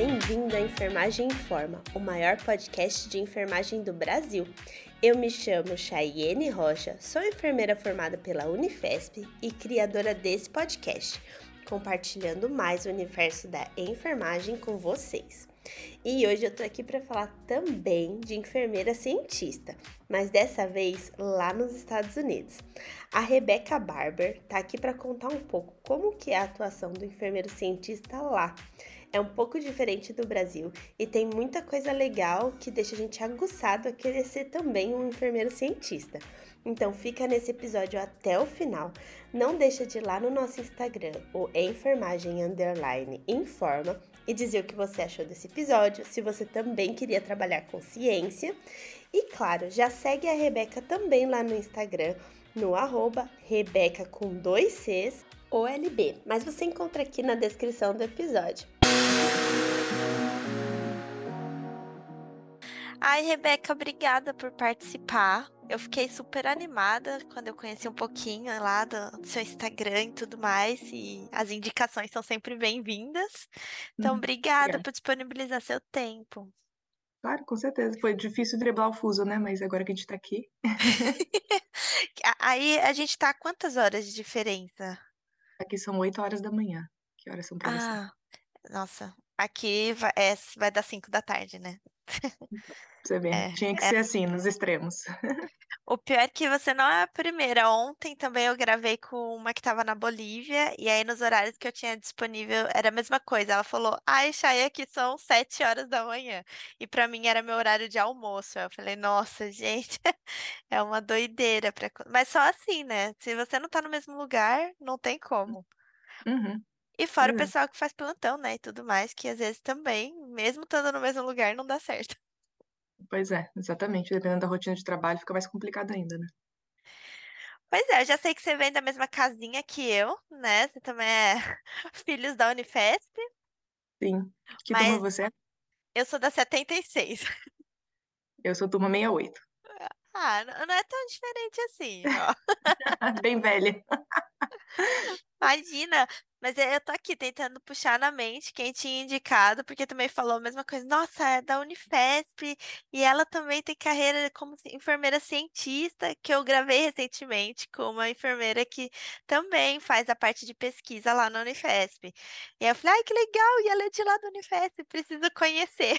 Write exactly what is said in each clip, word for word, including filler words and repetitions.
Bem-vindo à Enfermagem Informa, o maior podcast de enfermagem do Brasil. Eu me chamo Chayene Rocha, sou enfermeira formada pela Unifesp e criadora desse podcast, compartilhando mais o universo da enfermagem com vocês. E hoje eu tô aqui para falar também de enfermeira cientista, mas dessa vez lá nos Estados Unidos. A Rebecca Barber tá aqui para contar um pouco como que é a atuação do enfermeiro cientista lá. É um pouco diferente do Brasil e tem muita coisa legal que deixa a gente aguçado a querer ser também um enfermeiro cientista. Então fica nesse episódio até o final. Não deixa de ir lá no nosso Instagram, o enfermagem underline informa, e dizer o que você achou desse episódio, se você também queria trabalhar com ciência. E claro, já segue a Rebeca também lá no Instagram, no arroba Rebeca com dois Cs, O L B, mas você encontra aqui na descrição do episódio. Ai, Rebeca, obrigada por participar. Eu fiquei super animada quando eu conheci um pouquinho lá do seu Instagram e tudo mais, e as indicações são sempre bem-vindas. Então, Uhum. obrigada Obrigada. por disponibilizar seu tempo. Claro, com certeza. Foi difícil driblar o fuso, né? Mas agora que a gente tá aqui. Aí a gente tá a quantas horas de diferença? Aqui são oito horas da manhã. Que horas são pra você? Ah, nossa, aqui vai, é, vai dar cinco da tarde, né? Pra você ver. É, Tinha que é. ser assim, nos extremos. O pior é que você não é a primeira. Ontem também eu gravei com uma que estava na Bolívia, e aí nos horários que eu tinha disponível era a mesma coisa. Ela falou: Ai, Chay, aqui são sete horas da manhã. E pra mim era meu horário de almoço. Eu falei: Nossa, gente, é uma doideira. Pra... Mas só assim, né? Se você não tá no mesmo lugar, não tem como. Uhum. E fora o Pois é. pessoal que faz plantão, né? E tudo mais, que às vezes também, mesmo estando no mesmo lugar, não dá certo. Pois é, exatamente. Dependendo da rotina de trabalho, fica mais complicado ainda, né? Pois é, eu já sei que você vem da mesma casinha que eu, né? Você também é filhos da Unifesp, Sim. Que turma mas você é? eu sou da setenta e seis. Eu sou turma sessenta e oito. Ah, n- não é tão diferente assim, ó. Bem velha. Imagina, mas eu tô aqui tentando puxar na mente quem tinha indicado, porque também falou a mesma coisa. Nossa, é da Unifesp, e ela também tem carreira como ci- enfermeira cientista, que eu gravei recentemente com uma enfermeira que também faz a parte de pesquisa lá na Unifesp. E aí eu falei, ai, que legal, e ela é de lá da Unifesp, preciso conhecer.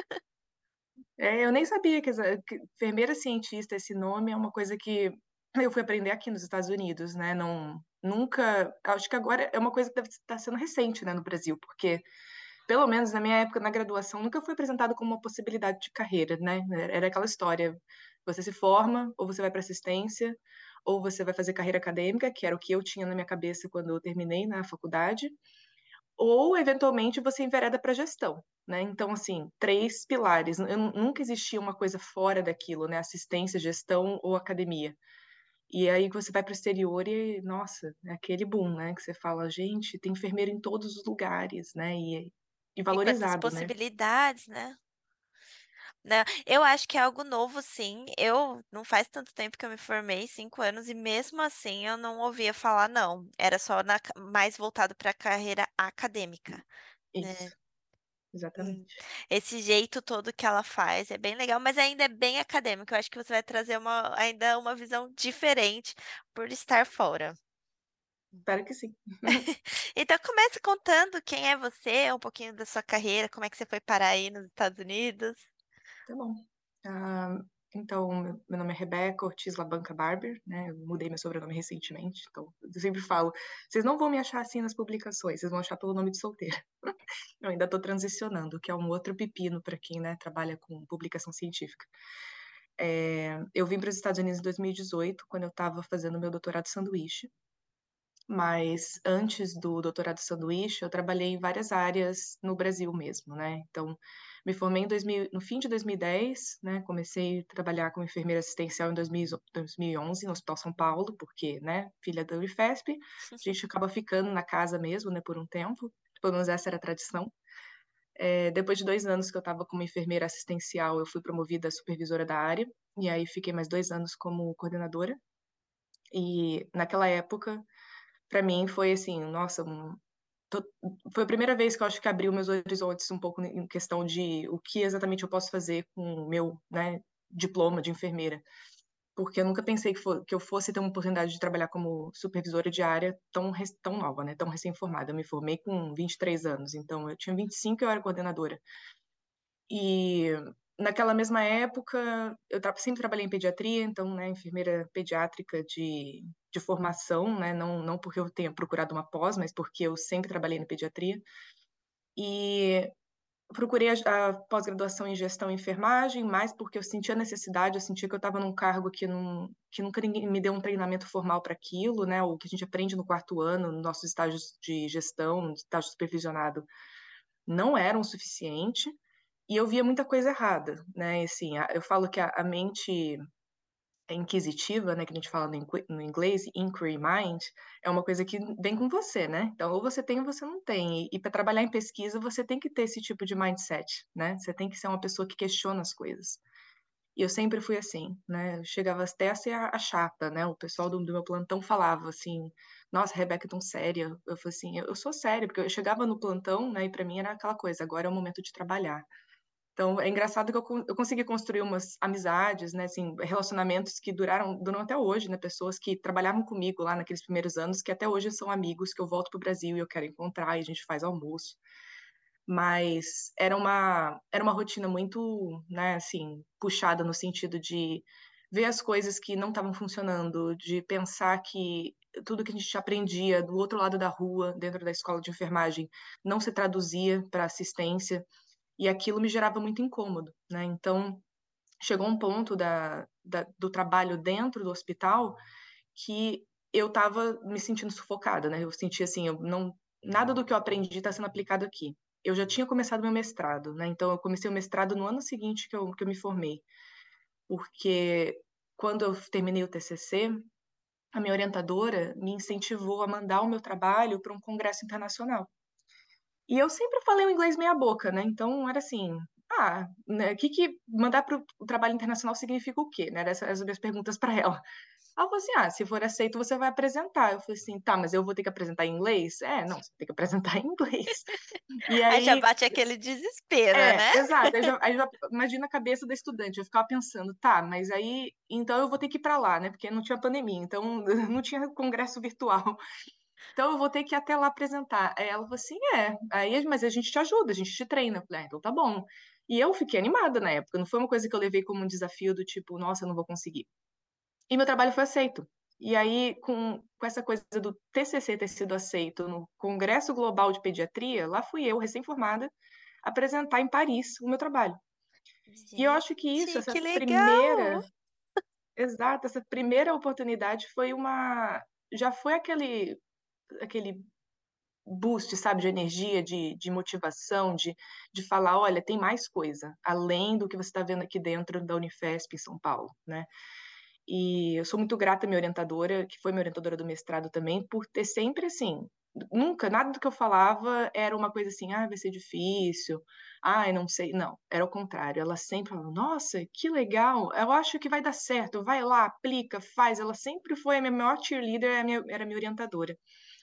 É, eu nem sabia que, essa- que enfermeira cientista, esse nome é uma coisa que eu fui aprender aqui nos Estados Unidos, né? Não, nunca. Acho que agora é uma coisa que deve estar sendo recente, né, no Brasil, porque pelo menos na minha época na graduação, nunca foi apresentado como uma possibilidade de carreira, né? Era aquela história: você se forma, ou você vai para assistência, ou você vai fazer carreira acadêmica, que era o que eu tinha na minha cabeça quando eu terminei na faculdade, ou eventualmente você envereda para gestão, né? Então, assim, três pilares. Eu nu- nunca existia uma coisa fora daquilo, né? Assistência, gestão ou academia. E aí você vai para o exterior e, nossa, é aquele boom, né? Que você fala, gente, tem enfermeiro em todos os lugares, né? E, e E quantas valorizado, né? possibilidades, né? Né? Eu acho que é algo novo, sim. Eu não faz tanto tempo que eu me formei, cinco anos, e mesmo assim eu não ouvia falar, não. Era só na ca- mais voltado para a carreira acadêmica, né? Isso, Hum. exatamente. Esse jeito todo que ela faz é bem legal, mas ainda é bem acadêmico. Eu acho que você vai trazer uma, ainda uma visão diferente por estar fora. Espero que sim. Então comece contando quem é você, um pouquinho da sua carreira, como é que você foi parar aí nos Estados Unidos. Tá bom. Ah, então, meu meu nome é Rebeca Ortiz Labanca Barber, né? Eu mudei meu sobrenome recentemente, então eu sempre falo, vocês não vão me achar assim nas publicações, vocês vão achar pelo nome de solteira. Eu ainda estou transicionando, que é um outro pepino para quem, né, trabalha com publicação científica. É, eu vim para os Estados Unidos em dois mil e dezoito, quando eu estava fazendo meu doutorado sanduíche, mas antes do doutorado sanduíche, eu trabalhei em várias áreas no Brasil mesmo, né? Então, me formei em dois mil, no fim de dois mil e dez, né? Comecei a trabalhar como enfermeira assistencial em dois mil, dois mil e onze no Hospital São Paulo, porque, né, filha da Unifesp, a gente acaba ficando na casa mesmo, né, por um tempo. Pelo menos essa era a tradição. É, depois de dois anos que eu estava como enfermeira assistencial, eu fui promovida a supervisora da área, e aí fiquei mais dois anos como coordenadora. E naquela época, para mim foi assim, nossa, um to- foi a primeira vez que eu acho que abriu meus horizontes um pouco em questão de o que exatamente eu posso fazer com o meu, né, diploma de enfermeira. Porque eu nunca pensei que, fo- que eu fosse ter uma oportunidade de trabalhar como supervisora de área tão, res- tão nova, né, tão recém-formada. Eu me formei com vinte e três anos, então eu tinha vinte e cinco e eu era coordenadora. E naquela mesma época, eu tra- sempre trabalhei em pediatria, então, né, enfermeira pediátrica de, de formação, né, não, não porque eu tenha procurado uma pós, mas porque eu sempre trabalhei na pediatria. E procurei a, a pós-graduação em gestão e enfermagem, mais porque eu sentia a necessidade, eu sentia que eu estava num cargo que, não, que nunca ninguém me deu um treinamento formal para aquilo, né, o que a gente aprende no quarto ano, nos nossos estágios de gestão, no estágio supervisionado, não eram o suficiente. E eu via muita coisa errada, né? E, assim, a- eu falo que a, a mente inquisitiva, né, que a gente fala no, inqui- no inglês, inquiry mind, é uma coisa que vem com você, né? Então, ou você tem ou você não tem. E, e para trabalhar em pesquisa, você tem que ter esse tipo de mindset, né? Você tem que ser uma pessoa que questiona as coisas. E eu sempre fui assim, né? Eu chegava até a ser a, a chata, né? O pessoal do, do meu plantão falava assim: Nossa, Rebeca, é tão séria. Eu falei assim: Eu, eu sou séria, porque eu chegava no plantão, né? E para mim era aquela coisa: agora é o momento de trabalhar. Então, é engraçado que eu, con- eu consegui construir umas amizades, né, assim, relacionamentos que duraram, duram até hoje, né, pessoas que trabalhavam comigo lá naqueles primeiros anos, que até hoje são amigos, que eu volto pro Brasil e eu quero encontrar, e a gente faz almoço. Mas era uma, era uma rotina muito, né, assim, puxada no sentido de ver as coisas que não estavam funcionando, de pensar que tudo que a gente aprendia do outro lado da rua, dentro da escola de enfermagem, não se traduzia para assistência, e aquilo me gerava muito incômodo, né? Então, chegou um ponto da, da- do trabalho dentro do hospital que eu estava me sentindo sufocada, né? Eu sentia assim, eu não, nada do que eu aprendi está sendo aplicado aqui. Eu já tinha começado meu mestrado, né? Então, eu comecei o mestrado no ano seguinte que eu, que eu me formei, porque quando eu terminei o T C C, a minha orientadora me incentivou a mandar o meu trabalho para um congresso internacional. E eu sempre falei o inglês meia boca, né? Então era assim, ah, né, o que que mandar para o trabalho internacional significa o quê, né? Era essas as minhas perguntas para ela. Ela falou assim, ah, se for aceito, você vai apresentar. Eu falei assim, tá, mas eu vou ter que apresentar em inglês? É, não, você tem que apresentar em inglês. E Aí já aí, bate aquele desespero, é, né? exato, aí já, aí já imagina a cabeça da estudante, eu ficava pensando, tá, mas aí, então eu vou ter que ir para lá, né? Porque não tinha pandemia, então não tinha congresso virtual. Então eu vou ter que ir até lá apresentar. Aí ela falou assim: é, aí, mas a gente te ajuda, a gente te treina. Eu falei, ah, então tá bom. E eu fiquei animada na época, não foi uma coisa que eu levei como um desafio do tipo, nossa, eu não vou conseguir. E meu trabalho foi aceito. E aí, com, com essa coisa do T C C ter sido aceito no Congresso Global de Pediatria, lá fui eu, recém-formada, apresentar em Paris o meu trabalho. E eu acho que isso, Gente, essa que legal! primeira, exato, essa primeira oportunidade foi uma, já foi aquele, aquele boost, sabe, de energia, de, de motivação, de, de falar, olha, tem mais coisa, além do que você está vendo aqui dentro da Unifesp em São Paulo, né? E eu sou muito grata à minha orientadora, que foi minha orientadora do mestrado também, por ter sempre assim, nunca, nada do que eu falava era uma coisa assim, ah, vai ser difícil, ah, eu não sei, não, era o contrário, ela sempre falava, nossa, que legal, eu acho que vai dar certo, vai lá, aplica, faz, ela sempre foi a minha maior cheerleader, era a minha, era a minha orientadora.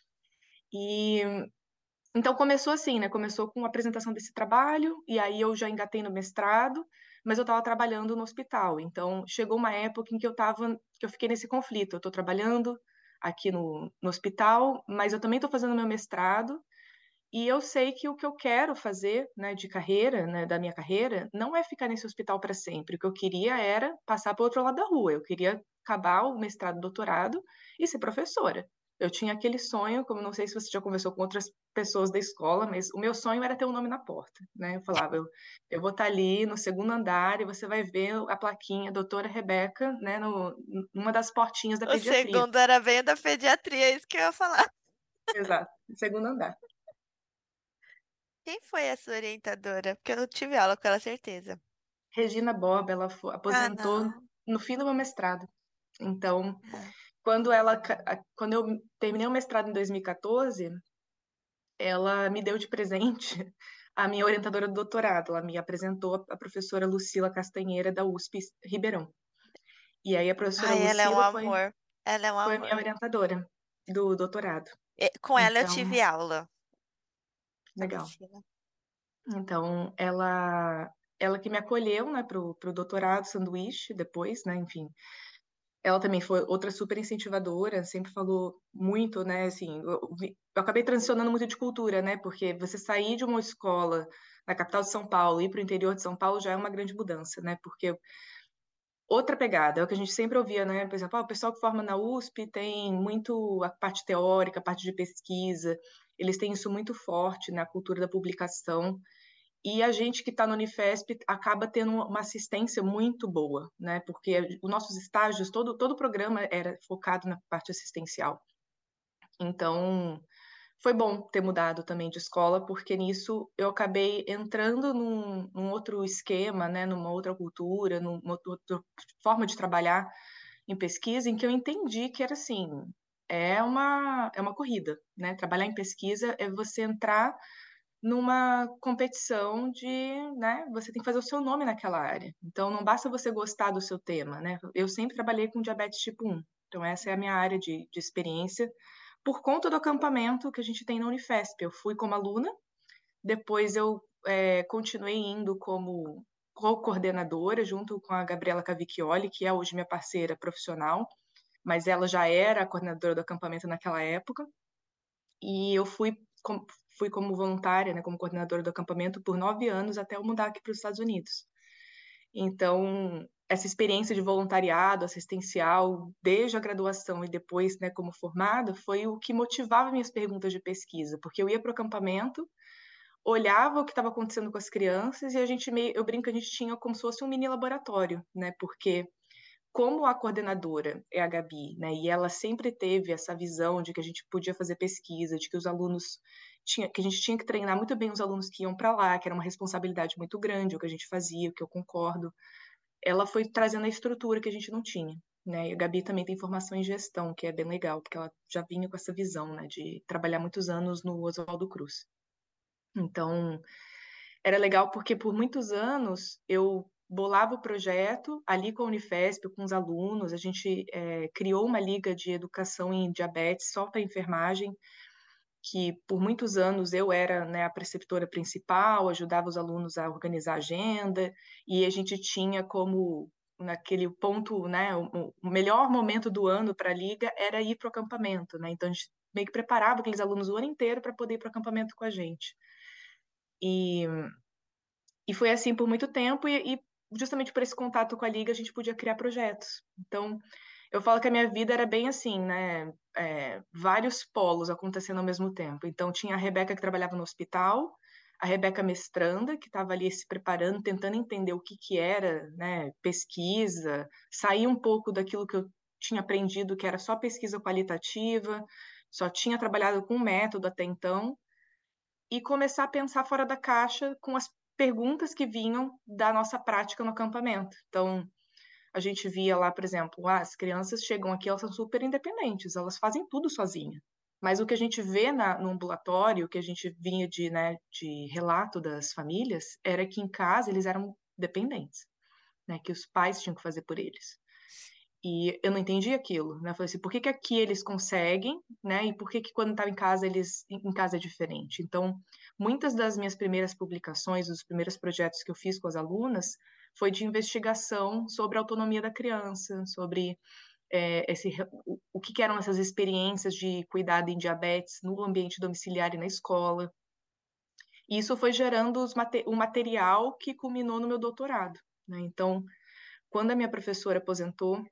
E então começou assim, né? Começou com a apresentação desse trabalho, e aí eu já engatei no mestrado, mas eu estava trabalhando no hospital. Então chegou uma época em que eu tava, que eu fiquei nesse conflito. Eu estou trabalhando aqui no, no hospital, mas eu também estou fazendo meu mestrado, e eu sei que o que eu quero fazer, né, de carreira, né, da minha carreira, não é ficar nesse hospital para sempre. O que eu queria era passar para o outro lado da rua. Eu queria acabar o mestrado, doutorado e ser professora. Eu tinha aquele sonho, como não sei se você já conversou com outras pessoas da escola, mas o meu sonho era ter um nome na porta, né? Eu falava, eu, eu vou estar ali no segundo andar e você vai ver a plaquinha doutora Rebeca, né, no, numa das portinhas da O pediatria. segundo era bem da pediatria, é isso que eu ia falar. Exato, segundo andar. Quem foi a sua orientadora? Porque eu tive aula com ela, certeza. Regina Bob, ela fo- Ah, aposentou não. no fim do meu mestrado. Então, Ah, quando ela, ca- a- quando eu terminei o mestrado em dois mil e quatorze, ela me deu de presente a minha orientadora do doutorado. Ela me apresentou a professora Lucila Castanheira da U S P Ribeirão. E aí a professora Ai, ela é um Lucila foi, amor. Ela é um foi a minha amor. orientadora do doutorado. E- Com ela eu Então, tive aula. A Legal. Lucila. Então, ela, ela que me acolheu, né, pro, pro doutorado sanduíche depois, né, enfim. Ela também foi outra super incentivadora, sempre falou muito, né, assim, eu, vi- eu acabei transicionando muito de cultura, né, porque você sair de uma escola na capital de São Paulo e ir para o interior de São Paulo já é uma grande mudança, né, porque outra pegada, é o que a gente sempre ouvia, né, por exemplo, ah, o pessoal que forma na U S P tem muito a parte teórica, a parte de pesquisa, eles têm isso muito forte na cultura da publicação, e a gente que está no Unifesp acaba tendo uma assistência muito boa, né? Porque os nossos estágios, todo, todo o programa era focado na parte assistencial. Então, foi bom ter mudado também de escola, porque nisso eu acabei entrando num, num outro esquema, né? Numa outra cultura, numa outra forma de trabalhar em pesquisa, em que eu entendi que era assim, é uma, é uma corrida, né? Trabalhar em pesquisa é você entrar numa competição de, né, você tem que fazer o seu nome naquela área. Então, não basta você gostar do seu tema, né? Eu sempre trabalhei com diabetes tipo um, então essa é a minha área de, de experiência, por conta do acampamento que a gente tem na Unifesp. Eu fui como aluna, depois eu é, continuei indo como co-coordenadora, junto com a Gabriela Cavicchioli, que é hoje minha parceira profissional, mas ela já era a coordenadora do acampamento naquela época, e eu fui, com, fui como voluntária, né, como coordenadora do acampamento por nove anos até eu mudar aqui para os Estados Unidos. Então, essa experiência de voluntariado assistencial, desde a graduação e depois, né, como formada, foi o que motivava minhas perguntas de pesquisa, porque eu ia para o acampamento, olhava o que estava acontecendo com as crianças e a gente meio, eu brinco, a gente tinha como se fosse um mini laboratório, né, porque como a coordenadora é a Gabi, né, e ela sempre teve essa visão de que a gente podia fazer pesquisa, de que os alunos tinha, que a gente tinha que treinar muito bem os alunos que iam para lá, que era uma responsabilidade muito grande o que a gente fazia, o que eu concordo. Ela foi trazendo a estrutura que a gente não tinha, né? E a Gabi também tem formação em gestão, que é bem legal, porque ela já vinha com essa visão, né, de trabalhar muitos anos no Oswaldo Cruz. Então, era legal porque por muitos anos eu bolava o projeto ali com a Unifesp, com os alunos, a gente é, criou uma liga de educação em diabetes só para enfermagem, que por muitos anos eu era, né, a preceptora principal, ajudava os alunos a organizar a agenda, e a gente tinha como naquele ponto, né, o, o melhor momento do ano para a liga era ir para o acampamento, né? Então a gente meio que preparava aqueles alunos o ano inteiro para poder ir para o acampamento com a gente. E e foi assim por muito tempo, e, e justamente por esse contato com a Liga, a gente podia criar projetos. Então, eu falo que a minha vida era bem assim, né? É, vários polos acontecendo ao mesmo tempo. Então, tinha a Rebeca que trabalhava no hospital, a Rebeca mestranda, que estava ali se preparando, tentando entender o que, que era, né, pesquisa, sair um pouco daquilo que eu tinha aprendido, que era só pesquisa qualitativa, só tinha trabalhado com método até então, e começar a pensar fora da caixa com as perguntas que vinham da nossa prática no acampamento. Então, a gente via lá, por exemplo, ah, as crianças chegam aqui, elas são super independentes, elas fazem tudo sozinhas. Mas o que a gente vê na, no ambulatório, o que a gente vinha de, né, de relato das famílias, era que em casa eles eram dependentes, né, que os pais tinham que fazer por eles. E eu não entendi aquilo, né? Eu falei assim, por que que aqui eles conseguem, né? E por que que quando estava em casa eles em casa é diferente? Então, muitas das minhas primeiras publicações, os primeiros projetos que eu fiz com as alunas, foi de investigação sobre a autonomia da criança, sobre é, esse, o, o que que eram essas experiências de cuidado em diabetes no ambiente domiciliar e na escola. E isso foi gerando os, o material que culminou no meu doutorado, né? Então, quando a minha professora aposentou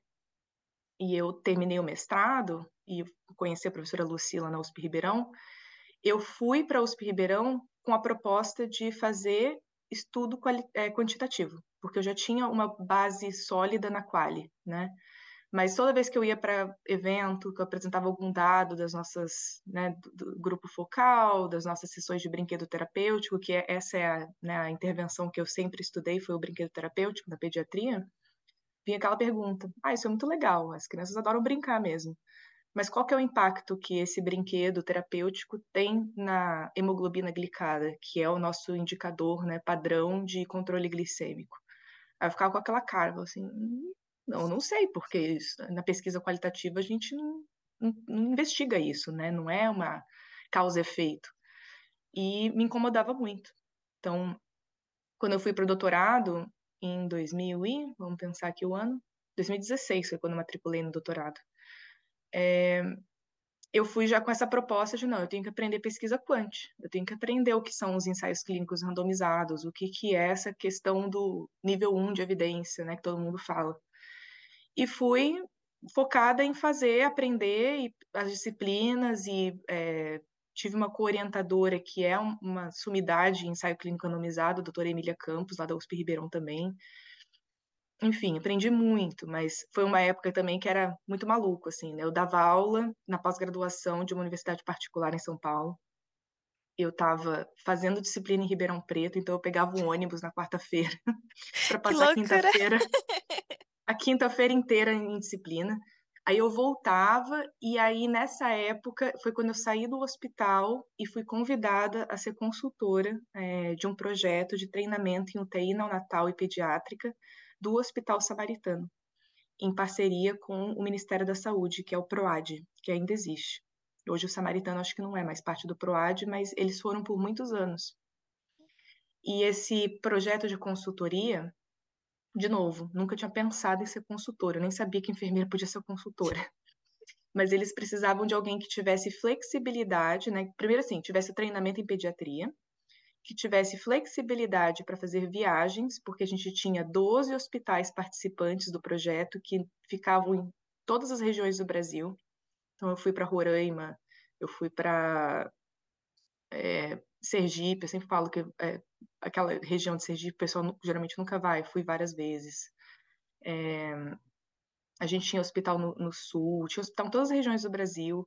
e eu terminei o mestrado e conheci a professora Lucila na U S P Ribeirão, eu fui para a U S P Ribeirão com a proposta de fazer estudo é, quantitativo, porque eu já tinha uma base sólida na quali, né? Mas toda vez que eu ia para evento, que eu apresentava algum dado das nossas, né, do, do grupo focal, das nossas sessões de brinquedo terapêutico, que é, essa é a, né, a intervenção que eu sempre estudei, foi o brinquedo terapêutico na pediatria, vinha aquela pergunta: ah, isso é muito legal, as crianças adoram brincar mesmo. Mas qual que é o impacto que esse brinquedo terapêutico tem na hemoglobina glicada, que é o nosso indicador, né, padrão de controle glicêmico? Aí eu ficava com aquela cara, assim, "Hum, não, não sei, porque isso, na pesquisa qualitativa a gente não, não, não investiga isso, né? Não é uma causa e efeito. e me incomodava muito. Então, quando eu fui para o doutorado, em dois mil e, vamos pensar aqui o ano, dois mil e dezesseis foi quando eu matriculei no doutorado. É, eu fui já com essa proposta de, não, eu tenho que aprender pesquisa quant, eu tenho que aprender o que são os ensaios clínicos randomizados, o que, que é essa questão do nível um de evidência, né, que todo mundo fala. E fui focada em fazer, aprender e, as disciplinas e é, tive uma co-orientadora que é um, uma sumidade em ensaio clínico randomizado, a doutora Emília Campos, lá da U S P Ribeirão também. Enfim, aprendi muito, mas foi uma época também que era muito maluco, assim, né? Eu dava aula na pós-graduação de uma universidade particular em São Paulo. Eu estava fazendo disciplina em Ribeirão Preto, então eu pegava um ônibus na quarta-feira para Que passar a loucura! quinta-feira, a quinta-feira inteira em disciplina. Aí eu voltava, e aí nessa época foi quando eu saí do hospital e fui convidada a ser consultora é, de um projeto de treinamento em U T I neonatal e pediátrica do Hospital Samaritano, em parceria com o Ministério da Saúde, que é o PROAD, que ainda existe. Hoje o Samaritano acho que não é mais parte do PROAD, mas eles foram por muitos anos. E esse projeto de consultoria, de novo, nunca tinha pensado em ser consultora, eu nem sabia que enfermeira podia ser consultora. Mas eles precisavam de alguém que tivesse flexibilidade, né? Primeiro assim, tivesse treinamento em pediatria, que tivesse flexibilidade para fazer viagens, porque a gente tinha doze hospitais participantes do projeto que ficavam em todas as regiões do Brasil. Então eu fui para Roraima, eu fui para é, Sergipe, eu sempre falo que é, aquela região de Sergipe o pessoal geralmente nunca vai, fui várias vezes. É, a gente tinha hospital no, no sul, tinha hospital em todas as regiões do Brasil.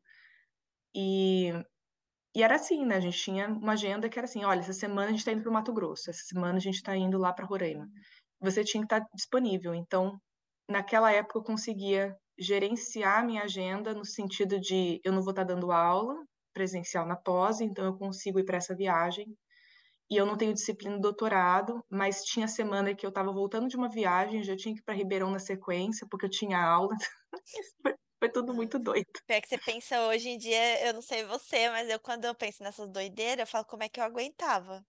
E, e era assim, né? A gente tinha uma agenda que era assim: olha, essa semana a gente está indo para o Mato Grosso, essa semana a gente está indo lá para Roraima. Você tinha que estar disponível. Então, naquela época, eu conseguia gerenciar a minha agenda no sentido de eu não vou estar dando aula presencial na pós, então eu consigo ir para essa viagem. E eu não tenho disciplina de doutorado, mas tinha semana que eu estava voltando de uma viagem, já tinha que ir para Ribeirão na sequência, porque eu tinha aula. Foi, foi tudo muito doido. Pior que você pensa hoje em dia, eu não sei você, mas eu quando eu penso nessas doideiras, eu falo como é que eu aguentava.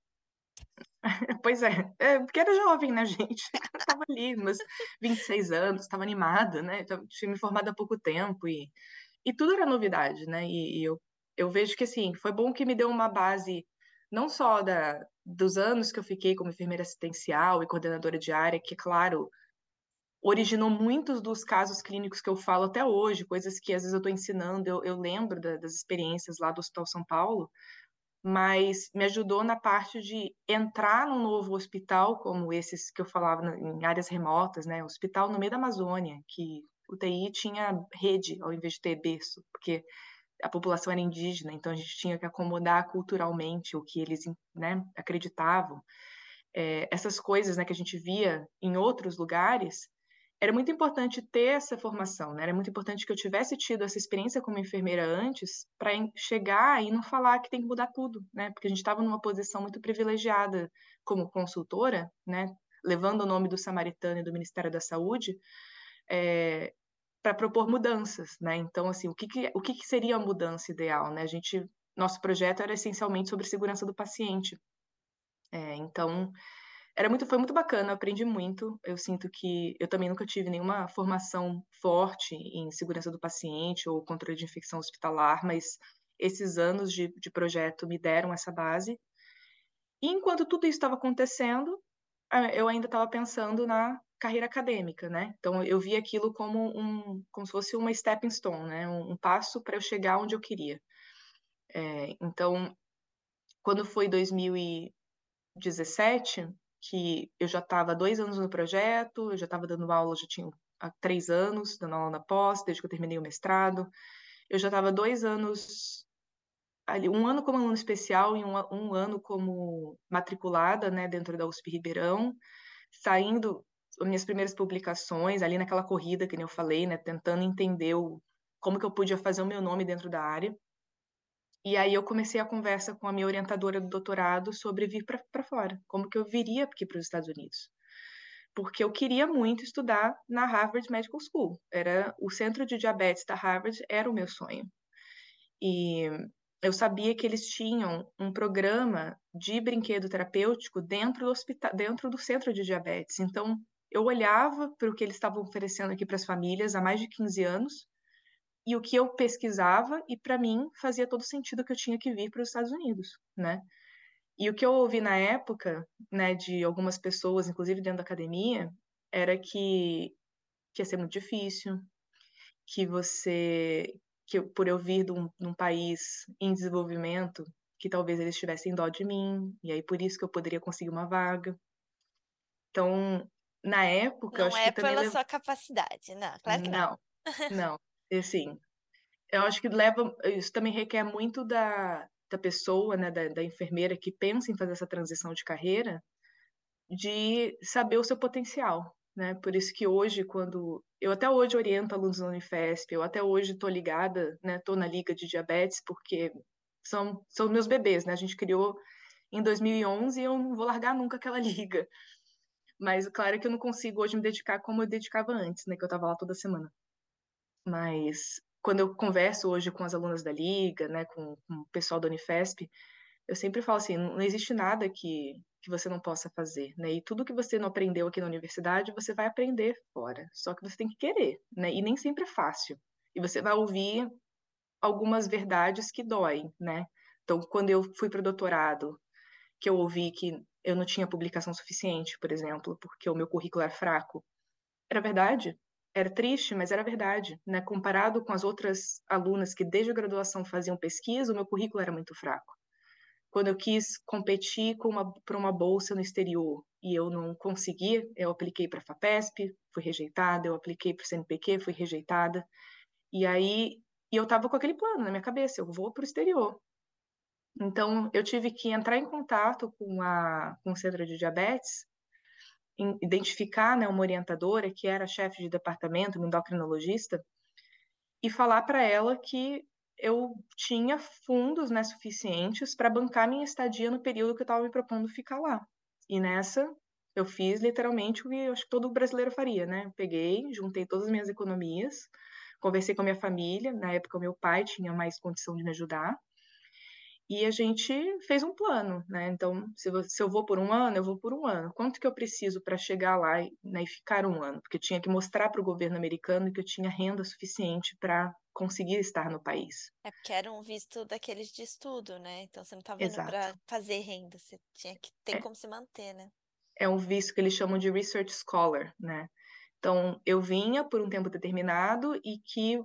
Pois é, é, porque era jovem, né, gente? Eu tava ali, meus vinte e seis anos, tava animada, né? Tava- Tinha me formado há pouco tempo e, e tudo era novidade, né? E, e eu, eu vejo que, assim, foi bom que me deu uma base, não só da, dos anos que eu fiquei como enfermeira assistencial e coordenadora de área, que, claro, originou muitos dos casos clínicos que eu falo até hoje, coisas que às vezes eu estou ensinando, eu, eu lembro da- das experiências lá do Hospital São Paulo, mas me ajudou na parte de entrar num novo hospital, como esses que eu falava na- em áreas remotas, né? Hospital no meio da Amazônia, que U T I tinha rede ao invés de ter berço, porque a população era indígena, então a gente tinha que acomodar culturalmente o que eles, né, acreditavam. É, essas coisas, né, que a gente via em outros lugares, era muito importante ter essa formação, né? Era muito importante que eu tivesse tido essa experiência como enfermeira antes, para chegar e não falar que tem que mudar tudo, né? Porque a gente estava numa posição muito privilegiada como consultora, né? Levando o nome do Samaritano e do Ministério da Saúde, é, para propor mudanças, né? Então, assim, o que, que o que, que seria a mudança ideal, né? A gente, nosso projeto era essencialmente sobre segurança do paciente. É, então, era muito, foi muito bacana, eu aprendi muito. Eu sinto que eu também nunca tive nenhuma formação forte em segurança do paciente ou controle de infecção hospitalar, mas esses anos de, de projeto me deram essa base. E enquanto tudo isso estava acontecendo, ah, eu ainda estava pensando na carreira acadêmica, né? Então eu vi aquilo como um, como se fosse uma stepping stone, né? Um, um passo para eu chegar onde eu queria. É, então, quando foi dois mil e dezessete, que eu já estava dois anos no projeto, eu já estava dando aula, já tinha há três anos, dando aula na pós, desde que eu terminei o mestrado. Eu já estava dois anos, ali, um ano como aluno especial e um, um ano como matriculada, né, dentro da U S P Ribeirão, saindo as minhas primeiras publicações, ali naquela corrida que nem eu falei, né, tentando entender o, como que eu podia fazer o meu nome dentro da área. E aí eu comecei a conversa com a minha orientadora do doutorado sobre vir para fora, como que eu viria aqui para os Estados Unidos. Porque eu queria muito estudar na Harvard Medical School. Era o centro de diabetes da Harvard era o meu sonho. E eu sabia que eles tinham um programa de brinquedo terapêutico dentro do hospital, dentro do centro de diabetes. Então, eu olhava para o que eles estavam oferecendo aqui para as famílias há mais de quinze anos e o que eu pesquisava, e para mim fazia todo sentido que eu tinha que vir para os Estados Unidos, né? E o que eu ouvi na época, né, de algumas pessoas, inclusive dentro da academia, era que, que ia ser muito difícil, que você, que eu- por eu vir de um, de um país em desenvolvimento, que talvez eles tivessem dó de mim, e aí por isso que eu poderia conseguir uma vaga. Então, na época, eu Não acho que é também pela levou. sua capacidade, não, claro que não. Não, não. E, assim, eu acho que leva. Isso também requer muito da, da pessoa, né, da, da enfermeira que pensa em fazer essa transição de carreira, de saber o seu potencial, né? Por isso que hoje, quando eu até hoje oriento alunos da Unifesp, eu até hoje estou ligada, né? Estou na Liga de Diabetes porque são são meus bebês, né? A gente criou em dois mil e onze e eu não vou largar nunca aquela liga. Mas claro que eu não consigo hoje me dedicar como eu dedicava antes, né? Que eu estava lá toda semana. Mas quando eu converso hoje com as alunas da liga, né? Com, com o pessoal da Unifesp, eu sempre falo assim, não existe nada que, que você não possa fazer, né? E tudo que você não aprendeu aqui na universidade, você vai aprender fora. Só que você tem que querer, né? E nem sempre é fácil. E você vai ouvir algumas verdades que doem, né? Então, quando eu fui para o doutorado, que eu ouvi que eu não tinha publicação suficiente, por exemplo, porque o meu currículo era fraco, era verdade. Era triste, mas era verdade, né? Comparado com as outras alunas que desde a graduação faziam pesquisa, o meu currículo era muito fraco. Quando eu quis competir com uma, para uma bolsa no exterior e eu não consegui, eu apliquei para a FAPESP, fui rejeitada, eu apliquei para o C N P Q, fui rejeitada. E aí e eu estava com aquele plano na minha cabeça, eu vou para o exterior. Então, eu tive que entrar em contato com, a, com o Centro de Diabetes, em, identificar, né, uma orientadora que era chefe de departamento, uma endocrinologista, e falar para ela que eu tinha fundos, né, suficientes para bancar minha estadia no período que eu estava me propondo ficar lá. E nessa eu fiz literalmente o que eu acho que todo brasileiro faria, né? Eu peguei, juntei todas as minhas economias, conversei com a minha família, na época o meu pai tinha mais condição de me ajudar, e a gente fez um plano, né? Então, se eu, se eu vou por um ano, eu vou por um ano. Quanto que eu preciso para chegar lá e, né, e ficar um ano? Porque eu tinha que mostrar para o governo americano que eu tinha renda suficiente para conseguir estar no país. É porque era um visto daqueles de estudo, né? Então você não estava indo Exato. para fazer renda, você tinha que ter É, como se manter, né? é um visto que eles chamam de Research Scholar, né? Então, eu vinha por um tempo determinado e que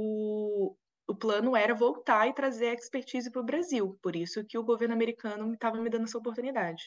o, o plano era voltar e trazer a expertise para o Brasil. Por isso que o governo americano estava me dando essa oportunidade.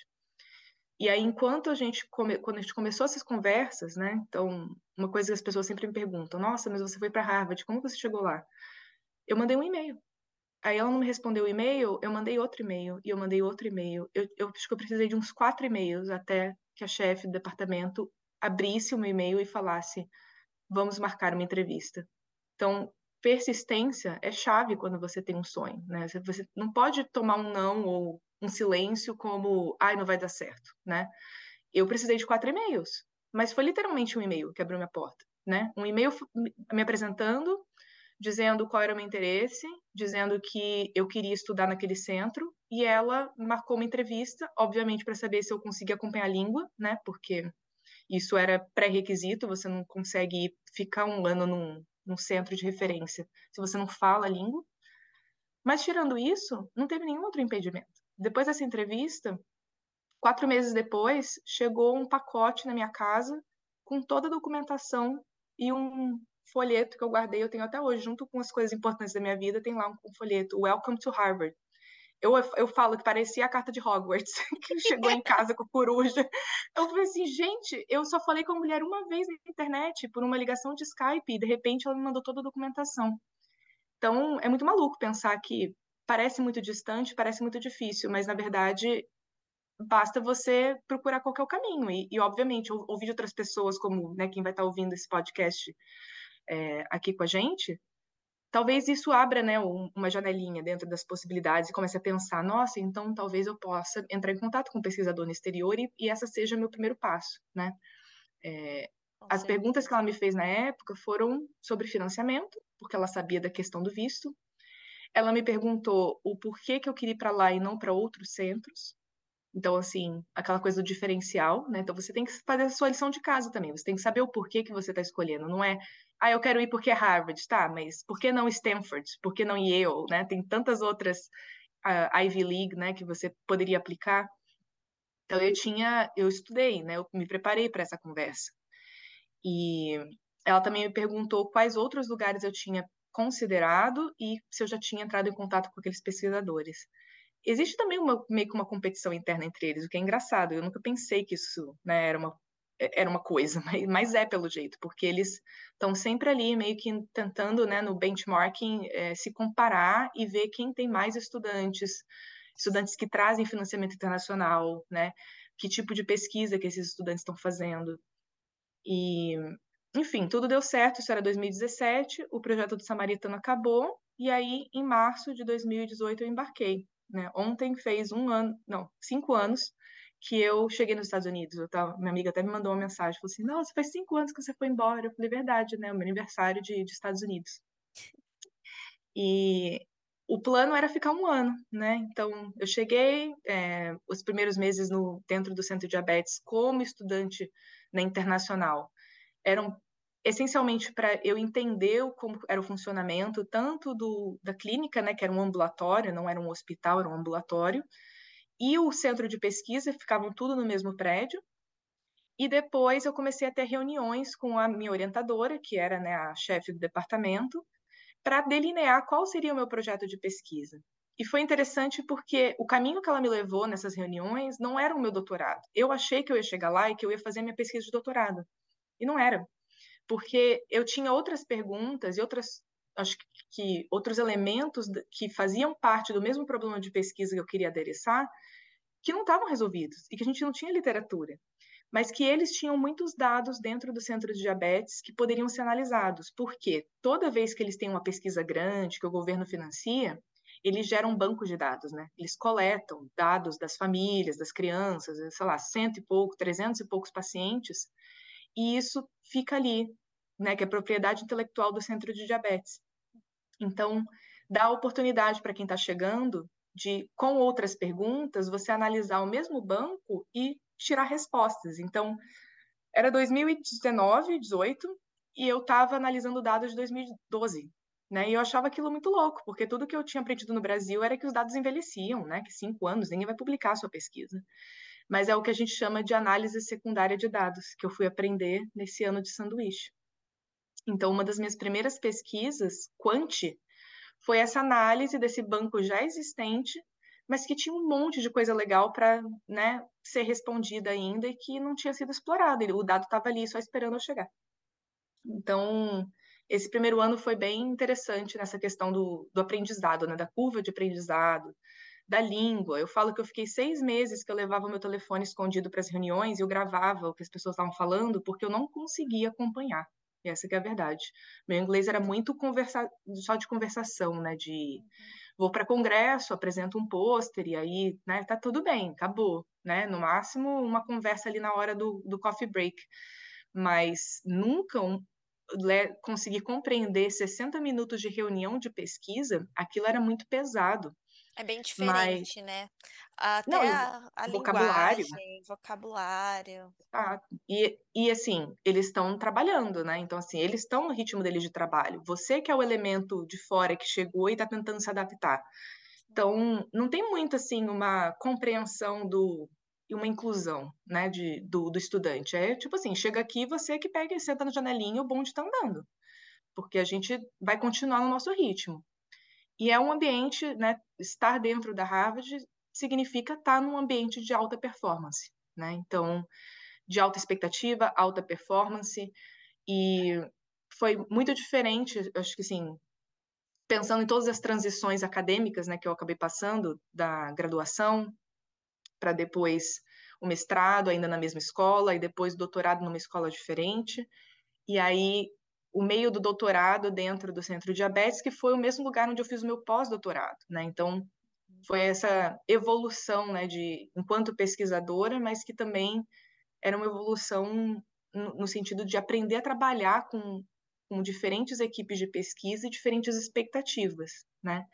E aí, enquanto a gente, come, quando a gente começou essas conversas, né? Então, uma coisa que as pessoas sempre me perguntam: Nossa, mas você foi para Harvard, como você chegou lá? Eu mandei um e-mail. Aí ela não me respondeu o e-mail, eu mandei outro e-mail, e eu mandei outro e-mail. Eu, eu acho que eu precisei de uns quatro e-mails até que a chefe do departamento abrisse o meu e-mail e falasse: Vamos marcar uma entrevista. Então, persistência é chave quando você tem um sonho, né? Você não pode tomar um não ou um silêncio como, ai, não vai dar certo, né? Eu precisei de quatro e-mails, mas foi literalmente um e-mail que abriu minha porta, né? Um e-mail me apresentando, dizendo qual era o meu interesse, dizendo que eu queria estudar naquele centro, e ela marcou uma entrevista, obviamente para saber se eu conseguia acompanhar a língua, né? Porque isso era pré-requisito, você não consegue ficar um ano num, num centro de referência se você não fala a língua. Mas tirando isso, não teve nenhum outro impedimento. Depois dessa entrevista, quatro meses depois, chegou um pacote na minha casa com toda a documentação e um folheto que eu guardei, eu tenho até hoje, junto com as coisas importantes da minha vida, tem lá um, um folheto, Welcome to Harvard. Eu, eu falo que parecia a carta de Hogwarts, que chegou em casa com a coruja. Eu falei assim, gente, eu só falei com a mulher uma vez na internet, por uma ligação de Skype, e de repente ela me mandou toda a documentação. Então, é muito maluco pensar que parece muito distante, parece muito difícil, mas na verdade basta você procurar qual que é o caminho. E, e obviamente, ou- ouvir de outras pessoas, como né, quem vai estar ouvindo esse podcast é, aqui com a gente, talvez isso abra né, um- uma janelinha dentro das possibilidades e comece a pensar, nossa, então talvez eu possa entrar em contato com um pesquisador no exterior e, e essa seja meu primeiro passo, né? É, Com as perguntas que certeza. ela me fez na época foram sobre financiamento, porque ela sabia da questão do visto. ela me perguntou o porquê que eu queria ir para lá e não para outros centros. Então, assim, aquela coisa do diferencial, né? Então, você tem que fazer a sua lição de casa também. Você tem que saber o porquê que você está escolhendo. Não é, ah, eu quero ir porque é Harvard, tá? Mas por que não Stanford? Por que não Yale, né? Tem tantas outras uh, Ivy League, né? Que você poderia aplicar. Então, eu tinha, eu estudei, né? Eu me preparei para essa conversa. E ela também me perguntou quais outros lugares eu tinha considerado e se eu já tinha entrado em contato com aqueles pesquisadores. Existe também uma, meio que uma competição interna entre eles, o que é engraçado. Eu nunca pensei que isso, né, era uma, era uma coisa, mas, mas é pelo jeito, porque eles estão sempre ali meio que tentando, né, no benchmarking, é, se comparar e ver quem tem mais estudantes, estudantes que trazem financiamento internacional, né, que tipo de pesquisa que esses estudantes estão fazendo. E, enfim, tudo deu certo, isso era dois mil e dezessete, o projeto do Samaritano acabou, e aí, em março de dois mil e dezoito, eu embarquei, né? Ontem fez um ano, não, cinco anos que eu cheguei nos Estados Unidos. Eu tava, minha amiga até me mandou uma mensagem, falou assim, nossa, faz cinco anos que você foi embora. Eu falei, verdade, né? O meu aniversário de, de Estados Unidos. E o plano era ficar um ano, né? Então, eu cheguei, é, os primeiros meses no, dentro do Centro de Diabetes como estudante na internacional eram essencialmente para eu entender como era o funcionamento tanto do, da clínica, né, que era um ambulatório, não era um hospital, era um ambulatório, e o centro de pesquisa, ficavam tudo no mesmo prédio. E depois eu comecei a ter reuniões com a minha orientadora, que era, né, a chefe do departamento, para delinear qual seria o meu projeto de pesquisa. E foi interessante porque o caminho que ela me levou nessas reuniões não era o meu doutorado. Eu achei que eu ia chegar lá e que eu ia fazer minha pesquisa de doutorado. E não era, porque eu tinha outras perguntas e outras, acho que outros elementos que faziam parte do mesmo problema de pesquisa que eu queria adereçar, que não estavam resolvidos e que a gente não tinha literatura, mas que eles tinham muitos dados dentro do centro de diabetes que poderiam ser analisados, porque toda vez que eles têm uma pesquisa grande que o governo financia, eles geram um banco de dados, né? Eles coletam dados das famílias, das crianças, sei lá, cento e pouco, trezentos e poucos pacientes, e isso fica ali, né, que é propriedade intelectual do Centro de Diabetes. Então, dá oportunidade para quem está chegando de, com outras perguntas, você analisar o mesmo banco e tirar respostas. Então, era dois mil e dezenove, dezoito, e eu estava analisando dados de dois mil e doze, né? E eu achava aquilo muito louco, porque tudo que eu tinha aprendido no Brasil era que os dados envelheciam, né? Que cinco anos, ninguém vai publicar a sua pesquisa. Mas é o que a gente chama de análise secundária de dados, que eu fui aprender nesse ano de sanduíche. Então, uma das minhas primeiras pesquisas, Quanti, foi essa análise desse banco já existente, mas que tinha um monte de coisa legal para, né, ser respondida ainda e que não tinha sido explorada. O dado estava ali só esperando eu chegar. Então, esse primeiro ano foi bem interessante nessa questão do, do aprendizado, né, da curva de aprendizado, da língua. Eu falo que eu fiquei seis meses que eu levava meu telefone escondido para as reuniões e eu gravava o que as pessoas estavam falando porque eu não conseguia acompanhar. Essa que é a verdade. Meu inglês era muito conversa... só de conversação, né? De vou para congresso, apresento um pôster e aí, né? Tá tudo bem, acabou, né? No máximo uma conversa ali na hora do, do coffee break, mas nunca um, le... conseguir compreender sessenta minutos de reunião de pesquisa, aquilo era muito pesado. É bem Mas, diferente, né? não, Até e o a, a vocabulário, linguagem, vocabulário. tá? E, e assim, eles estão trabalhando, né? Então, assim, eles estão no ritmo deles de trabalho. Você que é o elemento de fora que chegou e está tentando se adaptar. Então, não tem muito, assim, uma compreensão do e uma inclusão, né, de, do, do estudante. É tipo assim, chega aqui, você que pega e senta na janelinha, o bonde está andando. Porque a gente vai continuar no nosso ritmo. E é um ambiente, né, estar dentro da Harvard significa estar num ambiente de alta performance, né? Então, de alta expectativa, alta performance, e foi muito diferente, acho que assim, pensando em todas as transições acadêmicas, né, que eu acabei passando, da graduação para depois o mestrado, ainda na mesma escola, e depois o doutorado numa escola diferente, e aí o meio do doutorado dentro do Centro de Diabetes, que foi o mesmo lugar onde eu fiz o meu pós-doutorado, né? Então, foi essa evolução, né, de enquanto pesquisadora, mas que também era uma evolução no, no sentido de aprender a trabalhar com, com diferentes equipes de pesquisa e diferentes expectativas, né?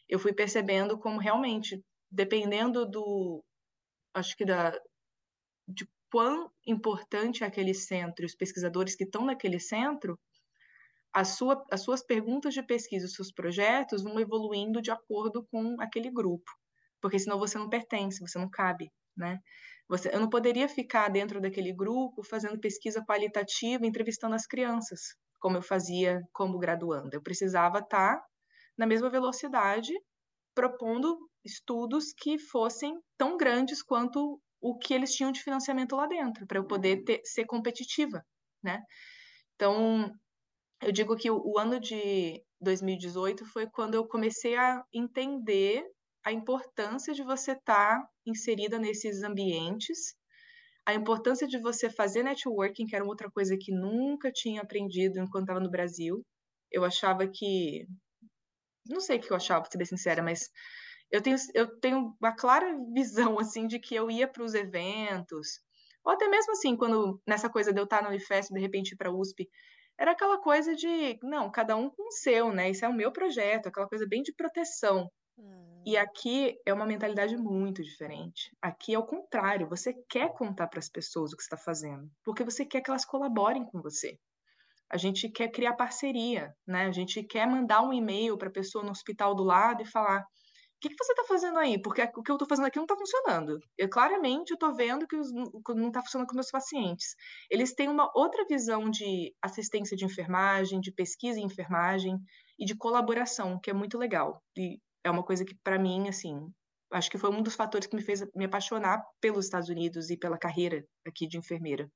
eu fui percebendo como realmente, dependendo do, acho que da, de quão importante é aquele centro, e os pesquisadores que estão naquele centro, a sua, as suas perguntas de pesquisa, os seus projetos vão evoluindo de acordo com aquele grupo, porque senão você não pertence, você não cabe, né? Você, eu não poderia ficar dentro daquele grupo fazendo pesquisa qualitativa, entrevistando as crianças, como eu fazia como graduanda. Eu precisava estar na mesma velocidade, propondo estudos que fossem tão grandes quanto o que eles tinham de financiamento lá dentro, para eu poder ter, ser competitiva, né? Então, eu digo que o, o ano de dois mil e dezoito foi quando eu comecei a entender a importância de você estar inserida nesses ambientes, a importância de você fazer networking, que era outra coisa que nunca tinha aprendido enquanto estava no Brasil. Eu achava que, não sei o que eu achava, para ser bem sincera, mas eu tenho, eu tenho uma clara visão, assim, de que eu ia para os eventos, ou até mesmo assim, quando, nessa coisa de eu estar na Unifesp, de repente ir para a U S P, era aquela coisa de, não, cada um com o seu, né? Isso é o meu projeto, aquela coisa bem de proteção. E Hum, aqui é uma mentalidade muito diferente. Aqui é o contrário, você quer contar para as pessoas o que você está fazendo, porque você quer que elas colaborem com você. A gente quer criar parceria, né? A gente quer mandar um e-mail para a pessoa no hospital do lado e falar: o que que você está fazendo aí? Porque o que eu estou fazendo aqui não está funcionando. Eu claramente estou vendo que, os, que não está funcionando com meus pacientes. Eles têm uma outra visão de assistência de enfermagem, de pesquisa em enfermagem e de colaboração, que é muito legal. E é uma coisa que, para mim, assim, acho que foi um dos fatores que me fez me apaixonar pelos Estados Unidos e pela carreira aqui de enfermeira.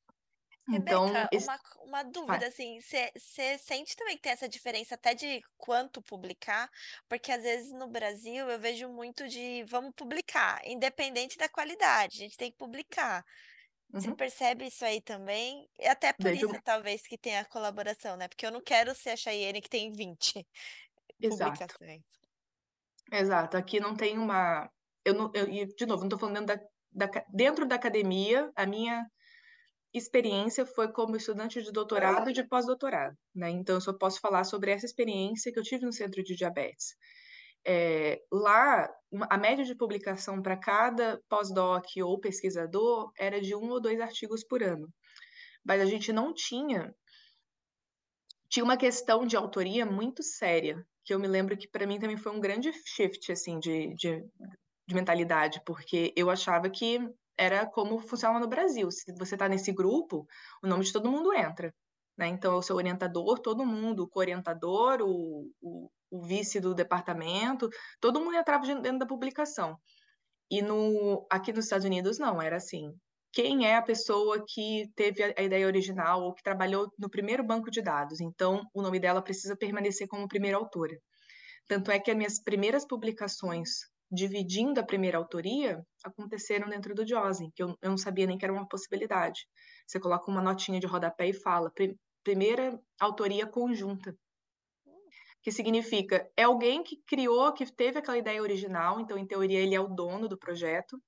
Então, Rebeca, esse, uma, uma dúvida, assim, você sente também que tem essa diferença até de quanto publicar? Porque às vezes no Brasil eu vejo muito de vamos publicar, independente da qualidade, a gente tem que publicar. Você uhum, percebe isso aí também? E até por vejo, isso, talvez, que tem a colaboração, né? Porque eu não quero ser a Chayenne que tem vinte exato. publicações. Exato, aqui não tem uma. Eu não, eu, e, de novo, não estou falando dentro da, da, dentro da academia, a minha experiência foi como estudante de doutorado e de pós-doutorado, né? Então, eu só posso falar sobre essa experiência que eu tive no centro de diabetes. É, lá, uma- a média de publicação para cada pós-doc ou pesquisador era de um ou dois artigos por ano, mas a gente não tinha. Tinha uma questão de autoria muito séria, que eu me lembro que para mim também foi um grande shift, assim, de, de de mentalidade, porque eu achava que era como funciona no Brasil. Se você está nesse grupo, o nome de todo mundo entra, né? Então, eu sou orientador, todo mundo, o co-orientador, o, o, o vice do departamento, todo mundo entrava dentro da publicação. E no, aqui nos Estados Unidos, não, era assim. Quem é a pessoa que teve a a ideia original ou que trabalhou no primeiro banco de dados? Então, o nome dela precisa permanecer como primeira autora. Tanto é que as minhas primeiras publicações, dividindo a primeira autoria, aconteceram dentro do JOSN, que eu, eu não sabia nem que era uma possibilidade. Você coloca uma notinha de rodapé e fala, "Pri- primeira autoria conjunta", que significa é alguém que criou, que teve aquela ideia original, então, em teoria, ele é o dono do projeto,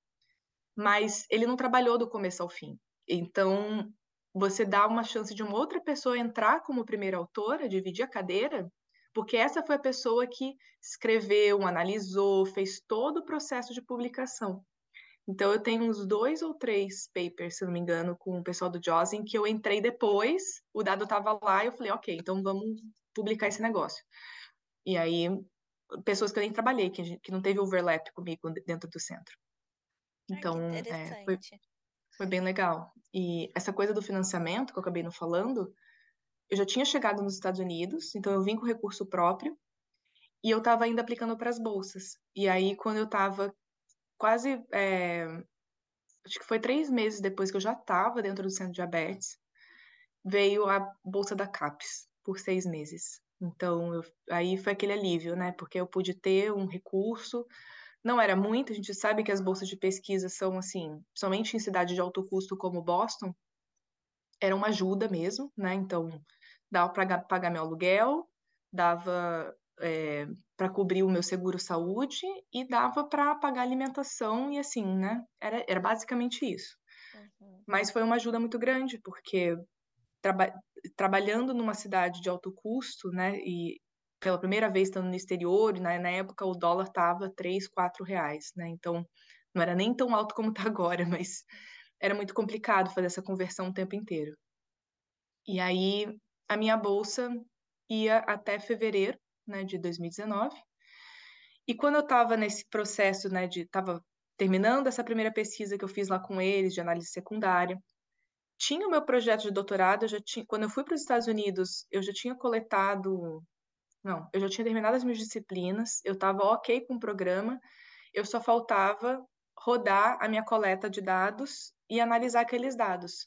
mas ele não trabalhou do começo ao fim. Então, você dá uma chance de uma outra pessoa entrar como primeira autora, dividir a cadeira, porque essa foi a pessoa que escreveu, analisou, fez todo o processo de publicação. Então, eu tenho uns dois ou três papers, se não me engano, com o pessoal do JOSN, que eu entrei depois, o dado estava lá, e eu falei, ok, então vamos publicar esse negócio. E aí, pessoas que eu nem trabalhei, que, a gente- que não teve overlap comigo dentro do centro. Ai, que Então, é, foi, interessante. foi bem legal. E essa coisa do financiamento, que eu acabei não falando, eu já tinha chegado nos Estados Unidos, então eu vim com recurso próprio e eu estava ainda aplicando para as bolsas. E aí, quando eu estava quase, é, acho que foi três meses depois que eu já estava dentro do centro de diabetes, veio a bolsa da CAPES por seis meses. Então, eu- aí foi aquele alívio, né? Porque eu pude ter um recurso. Não era muito, a gente sabe que as bolsas de pesquisa são assim, somente em cidade de alto custo como Boston, era uma ajuda mesmo, né? Então, dava para pagar meu aluguel, dava para cobrir o meu seguro-saúde e dava para pagar alimentação e assim, né? Era, era basicamente isso. Uhum. Mas foi uma ajuda muito grande, porque traba trabalhando numa cidade de alto custo, né? E pela primeira vez estando no exterior, e na, na época o dólar estava três, quatro reais, né? Então, não era nem tão alto como está agora, mas era muito complicado fazer essa conversão o tempo inteiro. E aí, a minha bolsa ia até fevereiro, né, de dois mil e dezenove. E quando eu estava nesse processo, né, de estava terminando essa primeira pesquisa que eu fiz lá com eles, de análise secundária, tinha o meu projeto de doutorado, eu já tinha, quando eu fui para os Estados Unidos, eu já tinha coletado, não, eu já tinha terminado as minhas disciplinas, eu estava ok com o programa, eu só faltava rodar a minha coleta de dados e analisar aqueles dados.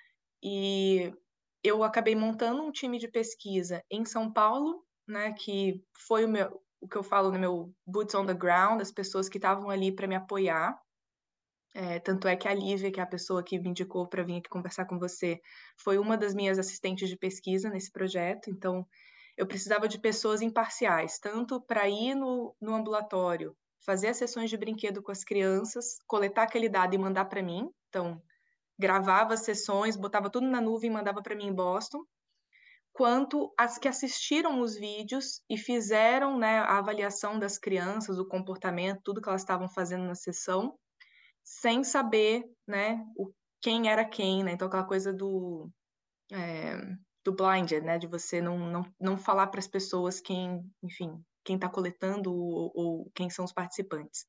E eu acabei montando um time de pesquisa em São Paulo, né, que foi o meu, o que eu falo no meu boots on the ground, as pessoas que estavam ali para me apoiar. É, tanto é que a Lívia, que é a pessoa que me indicou para vir aqui conversar com você, foi uma das minhas assistentes de pesquisa nesse projeto. Então, eu precisava de pessoas imparciais, tanto para ir no, no ambulatório, fazer as sessões de brinquedo com as crianças, coletar aquele dado e mandar para mim. Então, gravava as sessões, botava tudo na nuvem e mandava para mim em Boston, quanto as que assistiram os vídeos e fizeram, né, a avaliação das crianças, o comportamento, tudo que elas estavam fazendo na sessão, sem saber, né, o, quem era quem, né? Então, aquela coisa do, é, do blinded, né? De você não, não, não falar para as pessoas quem, enfim, quem está coletando ou, ou quem são os participantes.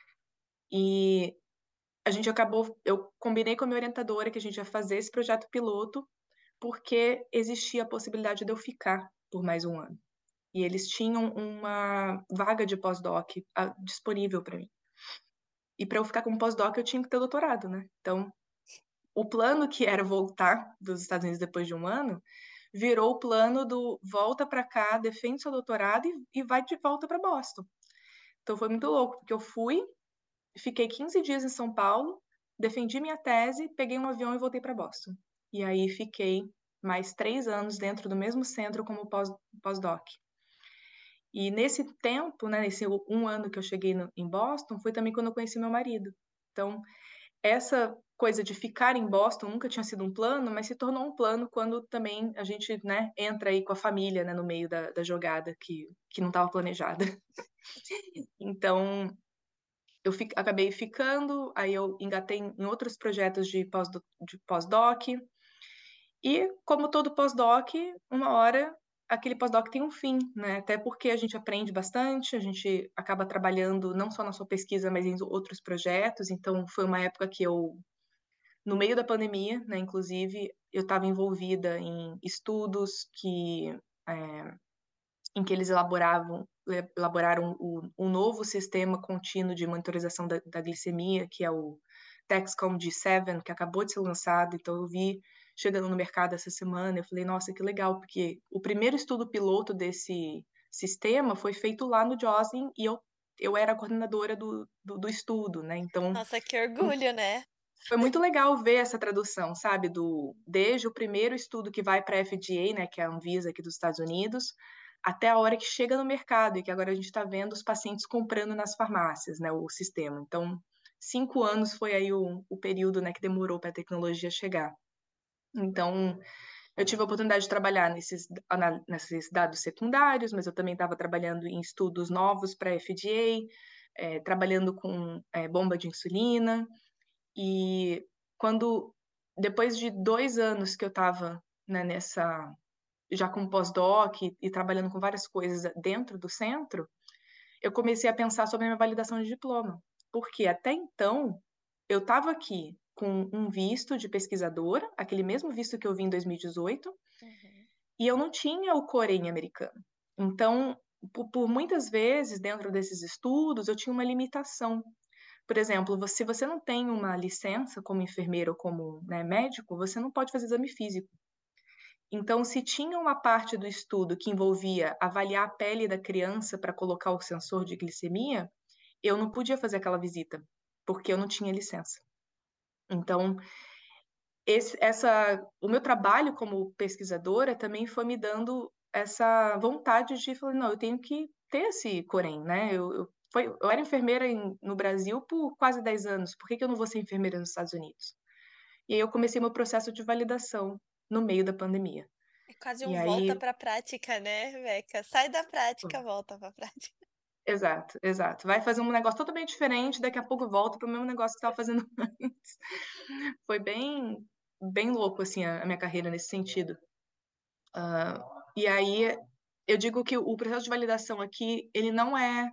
E a gente acabou, eu combinei com a minha orientadora que a gente ia fazer esse projeto piloto porque existia a possibilidade de eu ficar por mais um ano. E eles tinham uma vaga de pós-doc ah, disponível para mim. E para eu ficar como pós-doc, eu tinha que ter doutorado, né? Então, o plano que era voltar dos Estados Unidos depois de um ano virou o plano do volta para cá, defende seu doutorado e, e vai de volta para Boston. Então, foi muito louco, porque eu fui, fiquei quinze dias em São Paulo, defendi minha tese, peguei um avião e voltei para Boston. E aí fiquei mais três anos dentro do mesmo centro como pós, pós-doc. E nesse tempo, né, nesse um ano que eu cheguei no, em Boston, foi também quando eu conheci meu marido. Então, essa coisa de ficar em Boston nunca tinha sido um plano, mas se tornou um plano quando também a gente, né, entra aí com a família, né, no meio da, da jogada que, que não estava planejada. Então, eu fi, acabei ficando, aí eu engatei em outros projetos de pós-doc, de pós-doc, e como todo pós-doc, uma hora aquele pós-doc tem um fim, né? Até porque a gente aprende bastante, a gente acaba trabalhando não só na sua pesquisa, mas em outros projetos. Então, foi uma época que eu, no meio da pandemia, né, inclusive, eu estava envolvida em estudos que, é, em que eles elaboravam, elaboraram o, um novo sistema contínuo de monitorização da, da glicemia, que é o Dexcom G sete, que acabou de ser lançado. Então, eu vi chegando no mercado essa semana, eu falei, nossa, que legal, porque o primeiro estudo piloto desse sistema foi feito lá no Joslin e eu, eu era a coordenadora do, do, do estudo, né? Então, Nossa, que orgulho, né? foi muito legal ver essa tradução, sabe, do desde o primeiro estudo que vai para a F D A, né, que é a Anvisa aqui dos Estados Unidos, até a hora que chega no mercado e que agora a gente está vendo os pacientes comprando nas farmácias, né, o sistema. Então, cinco anos foi aí o, o período, né, que demorou para a tecnologia chegar. Então, eu tive a oportunidade de trabalhar nesses, nesses dados secundários, mas eu também estava trabalhando em estudos novos para a F D A, é, trabalhando com é, bomba de insulina. E quando, depois de dois anos que eu estava, né, nessa, já como pós-doc e, e trabalhando com várias coisas dentro do centro, eu comecei a pensar sobre a minha validação de diploma. Porque até então, eu estava aqui com um visto de pesquisadora, aquele mesmo visto que eu vi em dois mil e dezoito, Uhum. e eu não tinha o Corém americano. Então, por, por muitas vezes, dentro desses estudos, eu tinha uma limitação. Por exemplo, você- se você não tem uma licença como enfermeiro ou como, né, médico, você não pode fazer exame físico. Então, se tinha uma parte do estudo que envolvia avaliar a pele da criança para colocar o sensor de glicemia, eu não podia fazer aquela visita, porque eu não tinha licença. Então, esse, essa, o meu trabalho como pesquisadora também foi me dando essa vontade de falar, não, eu tenho que ter esse Corém, né? Eu, eu, foi, eu era enfermeira em, no Brasil por quase dez anos, por que que eu não vou ser enfermeira nos Estados Unidos? E aí eu comecei meu processo de validação no meio da pandemia. É quase E um volta aí, pra prática, né, Beca? Sai da prática, volta pra prática. exato, exato. Vai fazer um negócio totalmente diferente, daqui a pouco volta para o mesmo negócio que estava fazendo antes. Foi bem, bem louco, assim, a, a minha carreira nesse sentido. Uh, e aí, eu digo que o processo de validação aqui, ele não é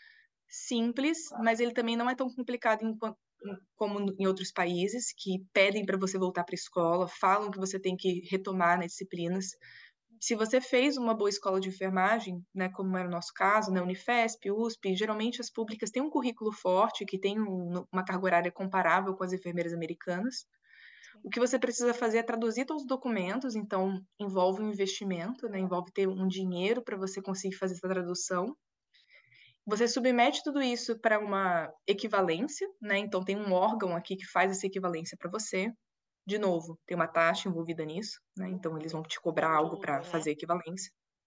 simples, mas ele também não é tão complicado em, como em outros países, que pedem para você voltar para a escola, falam que você tem que retomar nas disciplinas. Se você fez uma boa escola de enfermagem, né, como era o nosso caso, né, Unifesp, U S P, geralmente as públicas têm um currículo forte, que tem um, uma carga horária comparável com as enfermeiras americanas. O que você precisa fazer é traduzir todos os documentos, então envolve um investimento, né, envolve ter um dinheiro para você conseguir fazer essa tradução. Você submete tudo isso para uma equivalência, né? Então tem um órgão aqui que faz essa equivalência para você. De novo, tem uma taxa envolvida nisso, né? Então eles vão te cobrar algo Tudo, para né? fazer equivalência.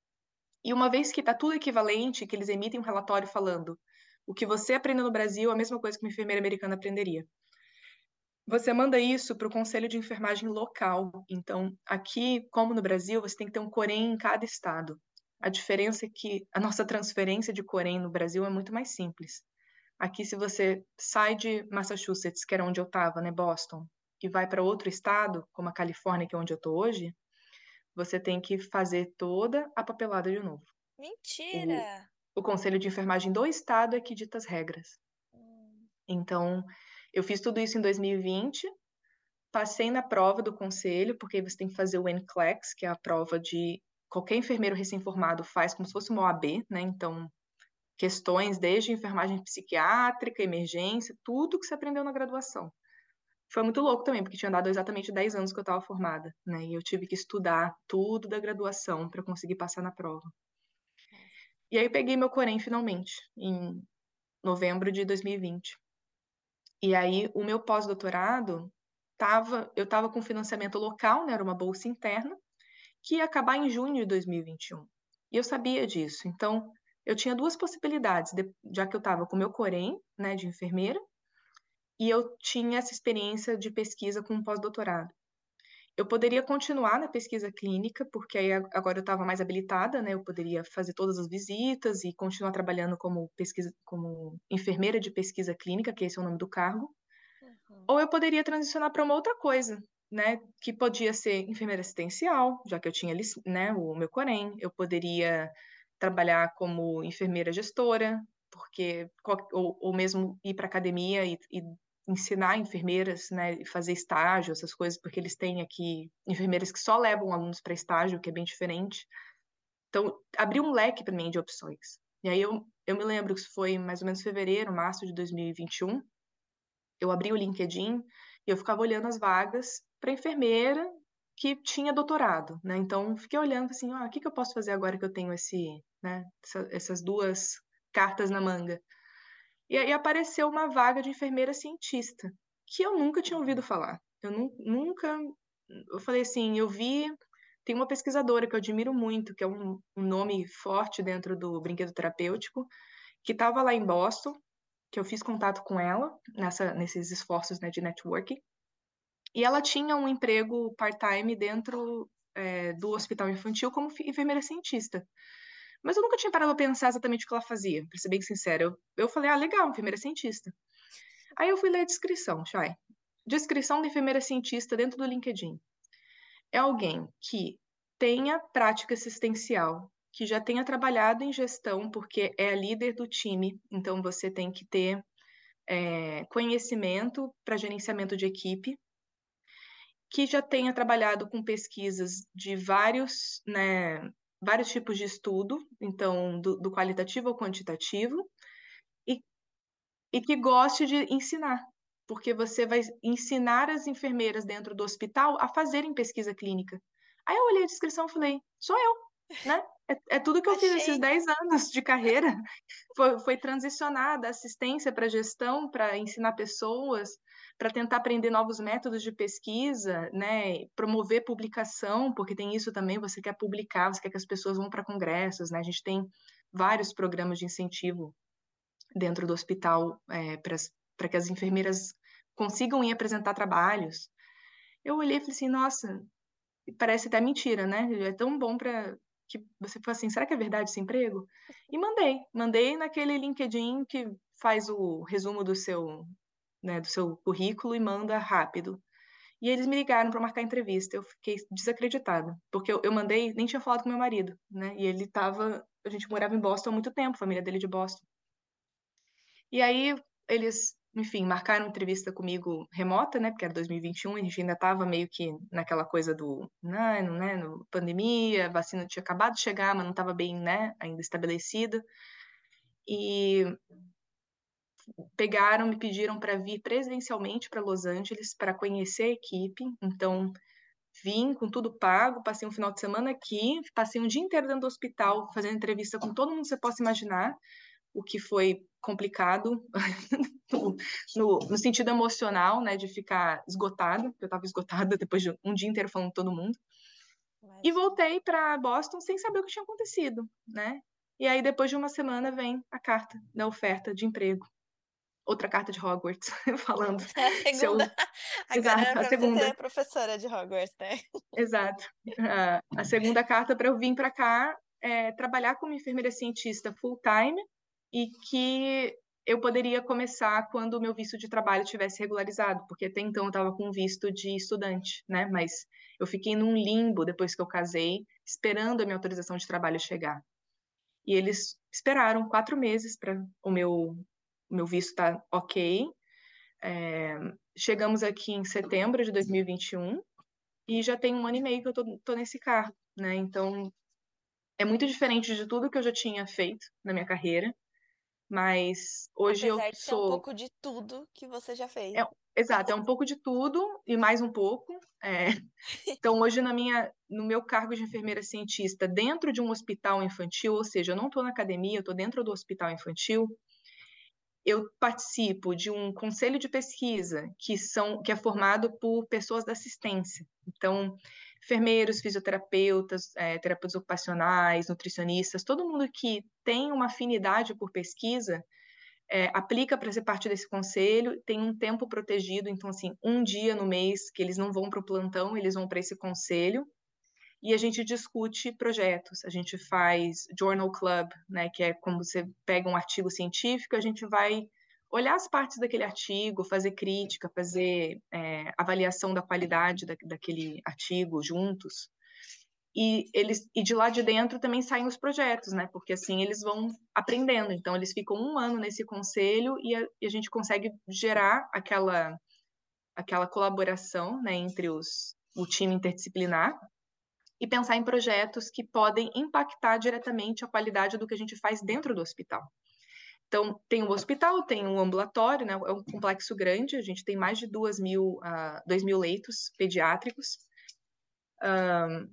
E uma vez que está tudo equivalente, que eles emitem um relatório falando o que você aprendeu no Brasil é a mesma coisa que uma enfermeira americana aprenderia. Você manda isso para o Conselho de Enfermagem local. Então, aqui, como no Brasil, você tem que ter um Corém em cada estado. A diferença é que a nossa transferência de Corém no Brasil é muito mais simples. Aqui, se você sai de Massachusetts, que era onde eu estava, né, Boston, e vai para outro estado, como a Califórnia, que é onde eu estou hoje, você tem que fazer toda a papelada de novo. O, Mentira! o Conselho de Enfermagem do estado é que dita as regras. Hum, Então, eu fiz tudo isso em dois mil e vinte, passei na prova do conselho, porque você tem que fazer o N C L E X, que é a prova de qualquer enfermeiro recém-formado faz como se fosse uma O A B, né? Então, questões desde enfermagem psiquiátrica, emergência, tudo que você aprendeu na graduação. Foi muito louco também, porque tinha dado exatamente dez anos que eu estava formada, né? E eu tive que estudar tudo da graduação para conseguir passar na prova. nossa. E aí peguei meu Corém finalmente, em novembro de dois mil e vinte. E aí o meu pós-doutorado tava, eu estava com financiamento local, né? Era uma bolsa interna, que ia acabar em junho de dois mil e vinte e um. E eu sabia disso. Então, eu tinha duas possibilidades, de, já que eu estava com meu Corém, né, de enfermeira, e eu tinha essa experiência de pesquisa com um pós-doutorado. Eu poderia continuar na pesquisa clínica, porque aí agora eu estava mais habilitada, né? Eu poderia fazer todas as visitas e continuar trabalhando como pesquisa, como enfermeira de pesquisa clínica, que esse é o nome do cargo. Uhum. Ou eu poderia transicionar para uma outra coisa, né? Que podia ser enfermeira assistencial, já que eu tinha, né, o meu Corém. Eu poderia trabalhar como enfermeira gestora, porque ou, ou mesmo ir para academia e, e ensinar enfermeiras, né, e fazer estágio, essas coisas, porque eles têm aqui enfermeiras que só levam alunos para estágio, que é bem diferente. Então, abriu um leque para mim de opções. E aí eu, eu me lembro que isso foi mais ou menos fevereiro, março de dois mil e vinte e um. Eu abri o LinkedIn e eu ficava olhando as vagas para enfermeira que tinha doutorado, né? Então, fiquei olhando assim, ah, o que que eu posso fazer agora que eu tenho esse, né, essa, essas duas cartas na manga? E aí apareceu uma vaga de enfermeira cientista, que eu nunca tinha ouvido falar. Eu nu nunca, eu falei assim, eu vi, tem uma pesquisadora que eu admiro muito, que é um, um nome forte dentro do brinquedo terapêutico, que estava lá em Boston, que eu fiz contato com ela nessa, nesses esforços, né, de networking. E ela tinha um emprego part-time dentro é, do hospital infantil como enfermeira cientista. Mas eu nunca tinha parado para pensar exatamente o que ela fazia, para ser bem sincera. Eu, eu falei, ah, legal, enfermeira cientista. Aí eu fui ler a descrição, Chay. Descrição de enfermeira cientista dentro do LinkedIn. É alguém que tenha prática assistencial, que já tenha trabalhado em gestão, porque é a líder do time, então você tem que ter é, conhecimento para gerenciamento de equipe, que já tenha trabalhado com pesquisas de vários, né, vários tipos de estudo, então, do, do qualitativo ao quantitativo, e, e que goste de ensinar, porque você vai ensinar as enfermeiras dentro do hospital a fazerem pesquisa clínica. Aí eu olhei a descrição e falei, sou eu, né? É, é tudo que eu fiz esses Achei. dez anos de carreira. Foi, foi transicionar da assistência para gestão, para ensinar pessoas, para tentar aprender novos métodos de pesquisa, né? Promover publicação, porque tem isso também, você quer publicar, você quer que as pessoas vão para congressos, né? A gente tem vários programas de incentivo dentro do hospital é, para que as enfermeiras consigam ir apresentar trabalhos. Eu olhei e falei assim, nossa, parece até mentira, né? É tão bom para que você fala assim, será que é verdade esse emprego? E mandei, mandei naquele LinkedIn que faz o resumo do seu, né, do seu currículo e manda rápido. E eles me ligaram para marcar entrevista. Eu fiquei desacreditada, porque eu, eu mandei, nem tinha falado com meu marido, né? E ele tava, a gente morava em Boston há muito tempo, a família dele é de Boston. E aí eles, enfim, marcaram entrevista comigo remota, né? Porque era dois mil e vinte e um, a gente ainda estava meio que naquela coisa do, né, não, né, no, pandemia, a vacina tinha acabado de chegar, mas não estava bem, né, ainda estabelecida. E pegaram, me pediram para vir presencialmente para Los Angeles para conhecer a equipe. Então, vim com tudo pago, passei um final de semana aqui, passei um dia inteiro dentro do hospital fazendo entrevista com todo mundo que você possa imaginar, o que foi complicado no, no, no sentido emocional, né, de ficar esgotada, porque eu estava esgotada depois de um dia inteiro falando com todo mundo. E Imagina. voltei para Boston sem saber o que tinha acontecido, né? E aí, depois de uma semana, vem a carta da oferta de emprego. Outra carta de Hogwarts, falando A se eu... segunda. Agora era Exato, a pra você segunda. ser professora de Hogwarts, né? Exato. A, a segunda carta para eu vir para cá é, trabalhar como enfermeira cientista full-time e que eu poderia começar quando o meu visto de trabalho tivesse regularizado, porque até então eu estava com visto de estudante, né? Mas eu fiquei num limbo depois que eu casei, esperando a minha autorização de trabalho chegar. E eles esperaram quatro meses para o meu, o meu visto estar tá ok. É, chegamos aqui em setembro de dois mil e vinte e um e já tem um ano e meio que eu tô, tô nesse cargo, né? Então, é muito diferente de tudo que eu já tinha feito na minha carreira, mas hoje eu Apesar de ser um sou... pouco de tudo que você já fez. É, exato, é um pouco de tudo e mais um pouco. É. Então, hoje na minha, no meu cargo de enfermeira cientista dentro de um hospital infantil, ou seja, eu não estou na academia, eu estou dentro do hospital infantil, eu participo de um conselho de pesquisa que são que é formado por pessoas da assistência. Então, enfermeiros, fisioterapeutas, é, terapeutas ocupacionais, nutricionistas, todo mundo que tem uma afinidade por pesquisa é, aplica para ser parte desse conselho, tem um tempo protegido, então assim, um dia no mês que eles não vão para o plantão, eles vão para esse conselho e a gente discute projetos. A gente faz journal club, né, que é como você pega um artigo científico, a gente vai olhar as partes daquele artigo, fazer crítica, fazer é, avaliação da qualidade da, daquele artigo juntos. E eles e de lá de dentro também saem os projetos, né? Porque assim eles vão aprendendo. Então eles ficam um ano nesse conselho e a, e a gente consegue gerar aquela aquela colaboração, né, entre os o time interdisciplinar e pensar em projetos que podem impactar diretamente a qualidade do que a gente faz dentro do hospital. Então, tem o hospital, tem o ambulatório, né? É um complexo grande, a gente tem mais de duas mil, uh, dois mil leitos pediátricos. Um,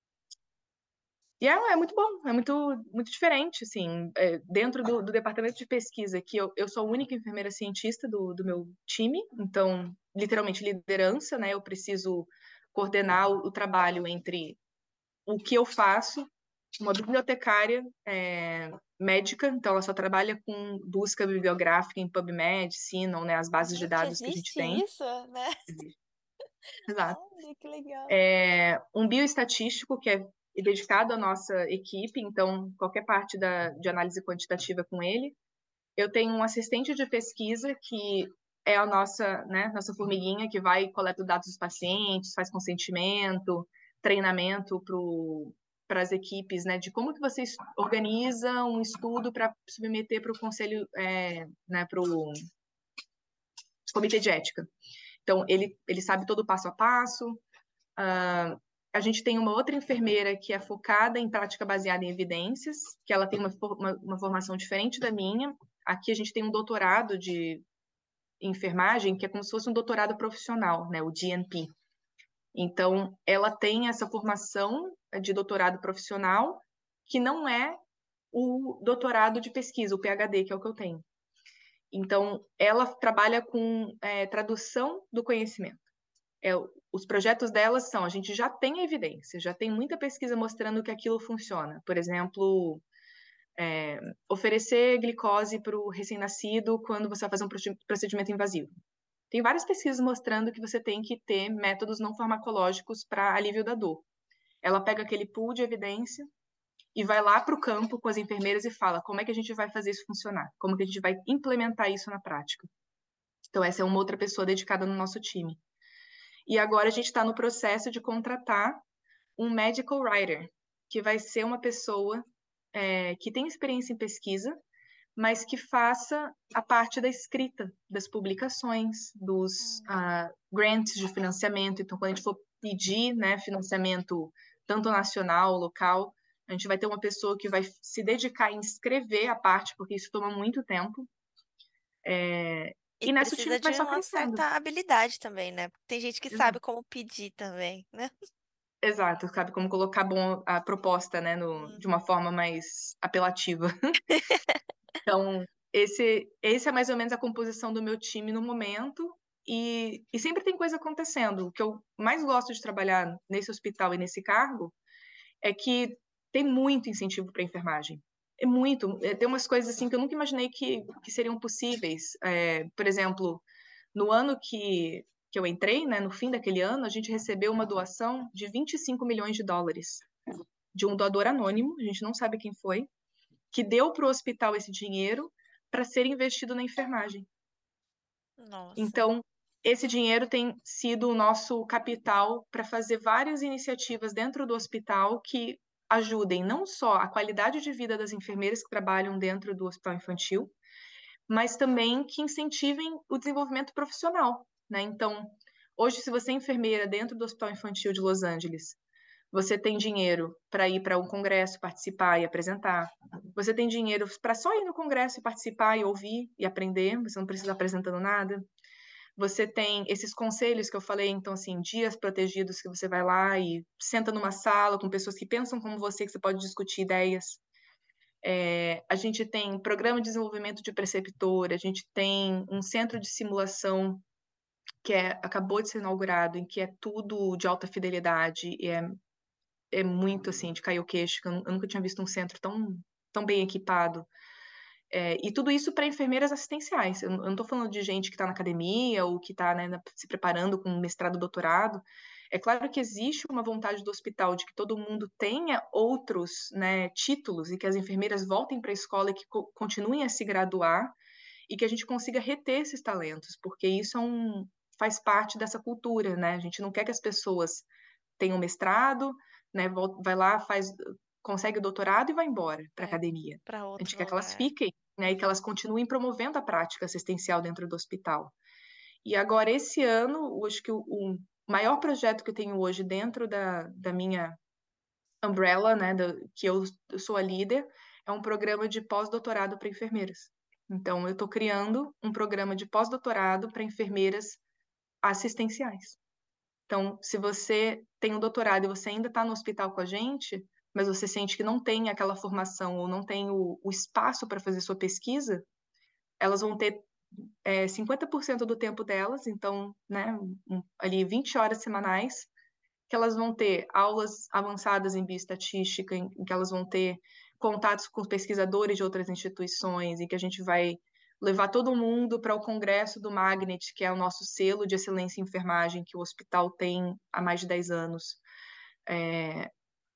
e é, é, muito bom, é muito, muito diferente, assim, é, dentro do, do departamento de pesquisa, que eu, eu sou a única enfermeira cientista do, do meu time, então, literalmente, liderança, né? Eu preciso coordenar o, o trabalho entre o que eu faço, uma bibliotecária é, médica, então ela só trabalha com busca bibliográfica em PubMed, Sinon, né, as bases de Gente, dados que a gente existe tem. isso, né? Exato. Olha, que legal. É, um bioestatístico que é dedicado à nossa equipe, então qualquer parte da, de análise quantitativa com ele. Eu tenho um assistente de pesquisa que é a nossa, né, nossa formiguinha que vai e coleta dados dos pacientes, faz consentimento, treinamento para as equipes, né, de como que você organiza um estudo para submeter para o conselho, é, né, para o comitê de ética. Então, ele, ele sabe todo o passo a passo. Uh, a gente tem uma outra enfermeira que é focada em prática baseada em evidências, que ela tem uma, uma, uma formação diferente da minha. Aqui a gente tem um doutorado de enfermagem, que é como se fosse um doutorado profissional, né, o D N P. Então, ela tem essa formação de doutorado profissional, que não é o doutorado de pesquisa, o PhD, que é o que eu tenho. Então, ela trabalha com é, tradução do conhecimento. É, os projetos delas são, a gente já tem evidência, já tem muita pesquisa mostrando que aquilo funciona. Por exemplo, é, oferecer glicose para o recém-nascido quando você vai fazer um procedimento invasivo. Tem várias pesquisas mostrando que você tem que ter métodos não farmacológicos para alívio da dor. Ela pega aquele pool de evidência e vai lá para o campo com as enfermeiras e fala como é que a gente vai fazer isso funcionar, como que a gente vai implementar isso na prática. Então, essa é uma outra pessoa dedicada no nosso time. E agora a gente está no processo de contratar um medical writer, que vai ser uma pessoa é, que tem experiência em pesquisa, mas que faça a parte da escrita das publicações, dos Hum. uh, grants de financiamento. Então, quando a gente for pedir, né, financiamento tanto nacional, local, a gente vai ter uma pessoa que vai se dedicar em escrever a parte, porque isso toma muito tempo. É, E e nessa o time precisa vai de só uma crescendo. certa habilidade também, né? Porque tem gente que sabe Exato. como pedir também, né? Exato, sabe como colocar bom a proposta, né, no, de uma Uhum. forma mais apelativa. Então, esse, esse é mais ou menos a composição do meu time no momento. E, e sempre tem coisa acontecendo. O que eu mais gosto de trabalhar nesse hospital e nesse cargo é que tem muito incentivo para enfermagem. É muito. É, tem umas coisas assim que eu nunca imaginei que, que seriam possíveis. É, por exemplo, no ano que, que eu entrei, né, no fim daquele ano, a gente recebeu uma doação de vinte e cinco milhões de dólares de um doador anônimo, a gente não sabe quem foi, que deu para o hospital esse dinheiro para ser investido na enfermagem. Nossa. Então, esse dinheiro tem sido o nosso capital para fazer várias iniciativas dentro do hospital que ajudem não só a qualidade de vida das enfermeiras que trabalham dentro do hospital infantil, mas também que incentivem o desenvolvimento profissional, né? Então, hoje, se você é enfermeira dentro do Hospital Infantil de Los Angeles, você tem dinheiro para ir para um congresso, participar e apresentar. Você tem dinheiro para só ir no congresso e participar e ouvir e aprender, você não precisa apresentando nada. Você tem esses conselhos que eu falei, então, assim, dias protegidos que você vai lá e senta numa sala com pessoas que pensam como você, que você pode discutir ideias. É, a gente tem programa de desenvolvimento de preceptor, a gente tem um centro de simulação que é, acabou de ser inaugurado, em que é tudo de alta fidelidade, e é, é muito, assim, de cair o queixo, que eu, eu nunca tinha visto um centro tão, tão bem equipado. É, e tudo isso para enfermeiras assistenciais. Eu, eu não estou falando de gente que está na academia ou que está, né, se preparando com mestrado, doutorado. É claro que existe uma vontade do hospital de que todo mundo tenha outros, né, títulos e que as enfermeiras voltem para a escola e que co continuem a se graduar e que a gente consiga reter esses talentos, porque isso é um, faz parte dessa cultura, né? A gente não quer que as pessoas tenham mestrado, né, vai lá, faz, consegue o doutorado e vai embora para a Vai academia. para A gente outro quer que elas lugar. fiquem, né, e que elas continuem promovendo a prática assistencial dentro do hospital. E agora, esse ano, acho que o, o maior projeto que eu tenho hoje dentro da, da minha umbrella, né, da, que eu, eu sou a líder, é um programa de pós-doutorado para enfermeiras. Então, eu estou criando um programa de pós-doutorado para enfermeiras assistenciais. Então, se você tem um doutorado e você ainda está no hospital com a gente, mas você sente que não tem aquela formação ou não tem o, o espaço para fazer sua pesquisa, elas vão ter é, cinquenta por cento do tempo delas, então, né, um, ali vinte horas semanais, que elas vão ter aulas avançadas em bioestatística, em, em que elas vão ter contatos com pesquisadores de outras instituições, em que a gente vai levar todo mundo para o congresso do Magnet, que é o nosso selo de excelência em enfermagem que o hospital tem há mais de dez anos. É,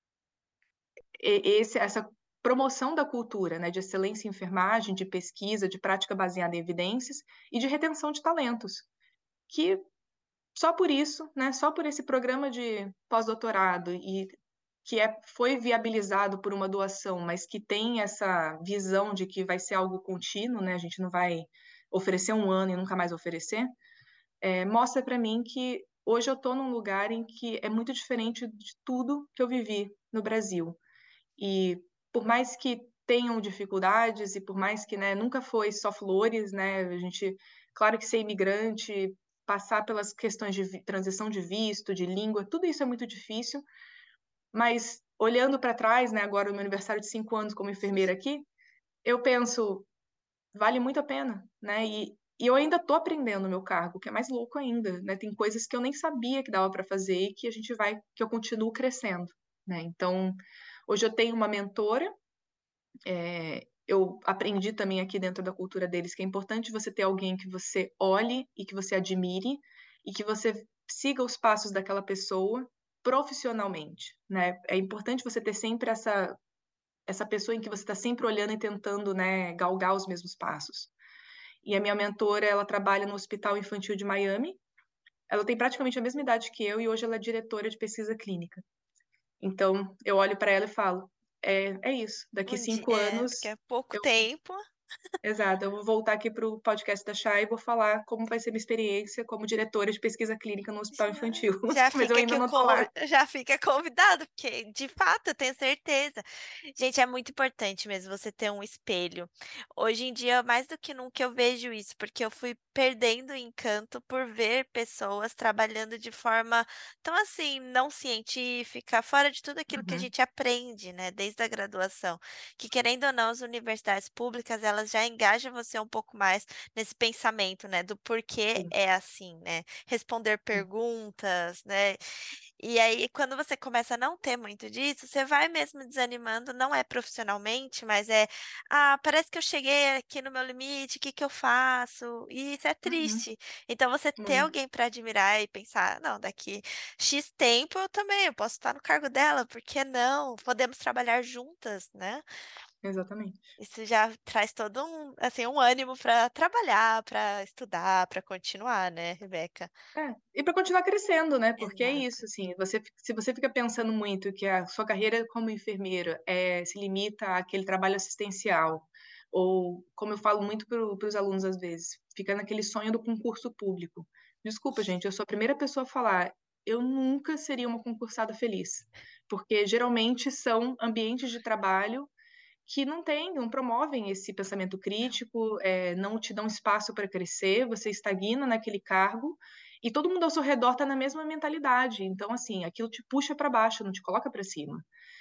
esse, essa promoção da cultura, né, de excelência em enfermagem, de pesquisa, de prática baseada em evidências e de retenção de talentos, que só por isso, né, só por esse programa de pós-doutorado e que é, foi viabilizado por uma doação, mas que tem essa visão de que vai ser algo contínuo, né, a gente não vai oferecer um ano e nunca mais oferecer, é, mostra para mim que hoje eu estou num lugar em que é muito diferente de tudo que eu vivi no Brasil. E por mais que tenham dificuldades e por mais que, né, nunca foi só flores, né, a gente, claro que ser imigrante, passar pelas questões de transição de visto, de língua, tudo isso é muito difícil, mas olhando para trás, né, agora no meu aniversário de cinco anos como enfermeira aqui, eu penso, vale muito a pena, né, e, e eu ainda estou aprendendo o meu cargo, que é mais louco ainda, né, tem coisas que eu nem sabia que dava para fazer e que a gente vai, que eu continuo crescendo, né, então, hoje eu tenho uma mentora, é, eu aprendi também aqui dentro da cultura deles que é importante você ter alguém que você olhe e que você admire e que você siga os passos daquela pessoa profissionalmente, né? É importante você ter sempre essa essa pessoa em que você está sempre olhando e tentando, né, galgar os mesmos passos. E a minha mentora, ela trabalha no Hospital Infantil de Miami. Ela tem praticamente a mesma idade que eu e hoje ela é diretora de pesquisa clínica. Então, eu olho para ela e falo, é, é isso. Daqui Um dia, cinco é, porque anos, é pouco eu, tempo. exato, eu vou voltar aqui para o podcast da Chay e vou falar como vai ser minha experiência como diretora de pesquisa clínica no Hospital Já, Infantil. já Mas eu fica ainda aqui o não tô con- lá. já fica convidado, porque de fato eu tenho certeza. Gente, é muito importante mesmo você ter um espelho. Hoje em dia, mais do que nunca, eu vejo isso, porque eu fui perdendo o encanto por ver pessoas trabalhando de forma tão assim, não científica, fora de tudo aquilo que a Uhum, gente aprende, né, desde a graduação. Que querendo ou não, as universidades públicas, elas já engajam você um pouco mais nesse pensamento, né, do porquê sim, é assim, né? Responder sim. perguntas, né? E aí, quando você começa a não ter muito disso, você vai mesmo desanimando, não é profissionalmente, mas é, ah, parece que eu cheguei aqui no meu limite, o que que eu faço? E isso é Uhum, triste. Então, você ter muito, alguém para admirar e pensar, não, daqui X tempo eu também, eu posso estar no cargo dela, por que não? Podemos trabalhar juntas, né? exatamente. Isso já traz todo um, assim, um ânimo para trabalhar, para estudar, para continuar, né, Rebeca? É, e para continuar crescendo, né? Porque é Exato. isso, assim, você, se você fica pensando muito que a sua carreira como enfermeira é, se limita àquele trabalho assistencial, ou, como eu falo muito para os alunos às vezes, fica naquele sonho do concurso público. Desculpa, gente, eu sou a primeira pessoa a falar, eu nunca seria uma concursada feliz, porque geralmente são ambientes de trabalho que não têm, não promovem esse pensamento crítico, é, não te dão espaço para crescer, você estagna naquele cargo e todo mundo ao seu redor está na mesma mentalidade. Então, assim, aquilo te puxa para baixo, não te coloca para cima.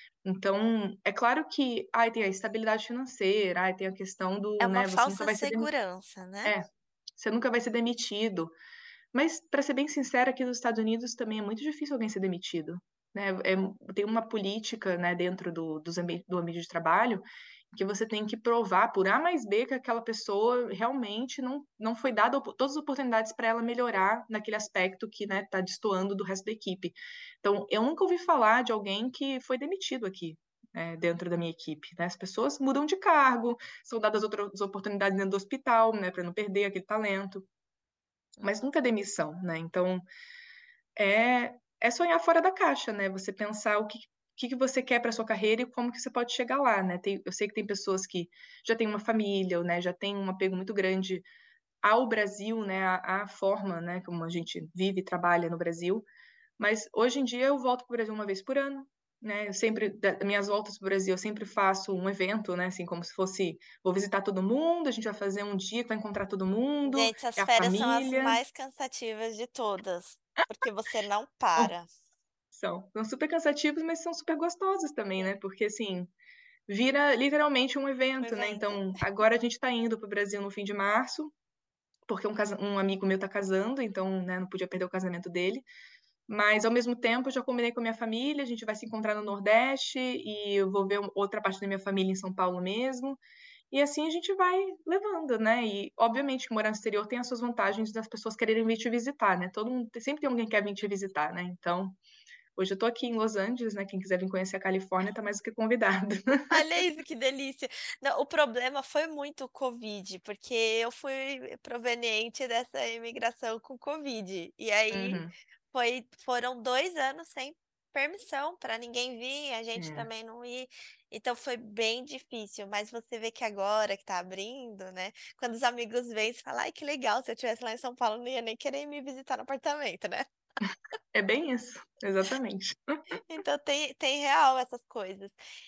Então, é claro que, ai, tem a estabilidade financeira, ai, tem a questão É do, uma né, você nunca falsa vai ser demi- segurança, né? é, você nunca vai ser demitido. Mas, para ser bem sincera, aqui nos Estados Unidos também é muito difícil alguém ser demitido. Né? É, tem uma política, né, dentro do, dos ambi do ambiente de trabalho que você tem que provar por A mais B que aquela pessoa realmente não, não foi dada op- todas as oportunidades para ela melhorar naquele aspecto que, né, está destoando do resto da equipe. Então, eu nunca ouvi falar de alguém que foi demitido aqui, né, dentro da minha equipe. Né? As pessoas mudam de cargo, são dadas outras oportunidades dentro do hospital, né, para não perder aquele talento, mas nunca é demissão, né? Então, é, é sonhar fora da caixa, né? Você pensar o que, que, que você quer para sua carreira e como que você pode chegar lá, né? Tem, eu sei que tem pessoas que já têm uma família, né? Já têm um apego muito grande ao Brasil, né? À, à forma, né? Como a gente vive e trabalha no Brasil. Mas hoje em dia eu volto para o Brasil uma vez por ano, né? Eu sempre, das minhas voltas para o Brasil, eu sempre faço um evento, né? Assim, como se fosse, vou visitar todo mundo, a gente vai fazer um dia que vai encontrar todo mundo, Gente, as é a férias são as família. mais cansativas de todas, porque você não Bom, para. são, são super cansativos, mas são super gostosos também, né? Sim, Porque, assim, vira literalmente um um evento, né? evento. Então, agora a gente está indo para o Brasil no fim de março, porque um, casa- um amigo meu está casando, então, né, não podia perder o casamento dele. Mas, ao mesmo tempo, eu já combinei com a minha família, a gente vai se encontrar no Nordeste e eu vou ver um- outra parte da minha família em São Paulo mesmo. E assim a gente vai levando, né? E, obviamente, que morar no exterior tem as suas vantagens das pessoas quererem vir te visitar, né? Todo mundo, sempre tem alguém que quer vir te visitar, né? Então, hoje eu tô aqui em Los Angeles, né? Quem quiser vir conhecer a Califórnia tá mais do que convidado. Olha isso, que delícia. Não, o problema foi muito o Covid, porque eu fui proveniente dessa imigração com Covid. E aí Uhum. foi, foram dois anos sem permissão para ninguém vir, a gente É. também não ir. Então foi bem difícil. Mas você vê que agora que tá abrindo, né? Quando os amigos vêm, você fala, ai, que legal, se eu estivesse lá em São Paulo, não ia nem querer me visitar no apartamento, né? É bem isso, exatamente. Então tem, tem real essas coisas.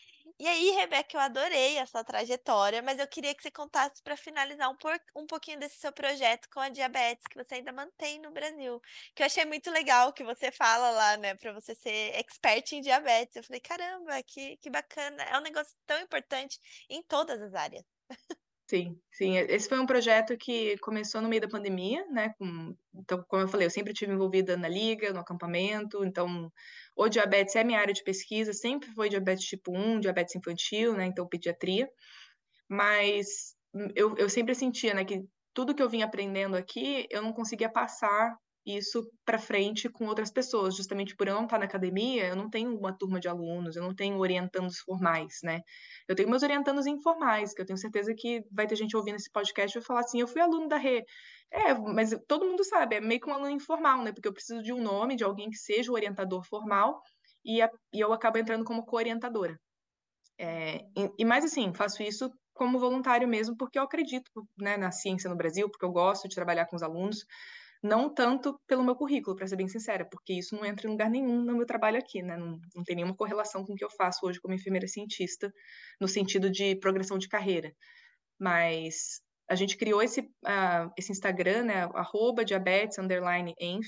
E aí, Rebeca, eu adorei a sua trajetória, mas eu queria que você contasse para finalizar um, por- um pouquinho desse seu projeto com a diabetes que você ainda mantém no Brasil. Que eu achei muito legal que você fala lá, né, para você ser expert em diabetes. Eu falei, caramba, que, que bacana. É um negócio tão importante em todas as áreas. Sim, sim. Esse foi um projeto que começou no meio da pandemia, né? Com, então, como eu falei, eu sempre tive envolvida na liga, no acampamento. Então, o diabetes é minha área de pesquisa, sempre foi diabetes tipo um, diabetes infantil, né? Então, pediatria. mas eu, eu sempre sentia, né, que tudo que eu vinha aprendendo aqui, eu não conseguia passar isso para frente com outras pessoas, justamente por eu não estar na academia, eu não tenho uma turma de alunos, eu não tenho orientandos formais, né? Eu tenho meus orientandos informais, que eu tenho certeza que vai ter gente ouvindo esse podcast e vai falar assim, eu fui aluno da Rê. É, mas todo mundo sabe, é meio que um aluno informal, né? Porque eu preciso de um nome, de alguém que seja o orientador formal, e, a, e eu acabo entrando como co-orientadora. É, e, e mais assim, faço isso como voluntário mesmo, porque eu acredito, né, na ciência no Brasil, porque eu gosto de trabalhar com os alunos, não tanto pelo meu currículo, para ser bem sincera, porque isso não entra em lugar nenhum no meu trabalho aqui, né? Não, não tem nenhuma correlação com o que eu faço hoje como enfermeira cientista, no sentido de progressão de carreira. Mas a gente criou esse, uh, esse Instagram, né, arroba diabetes, underline, enf,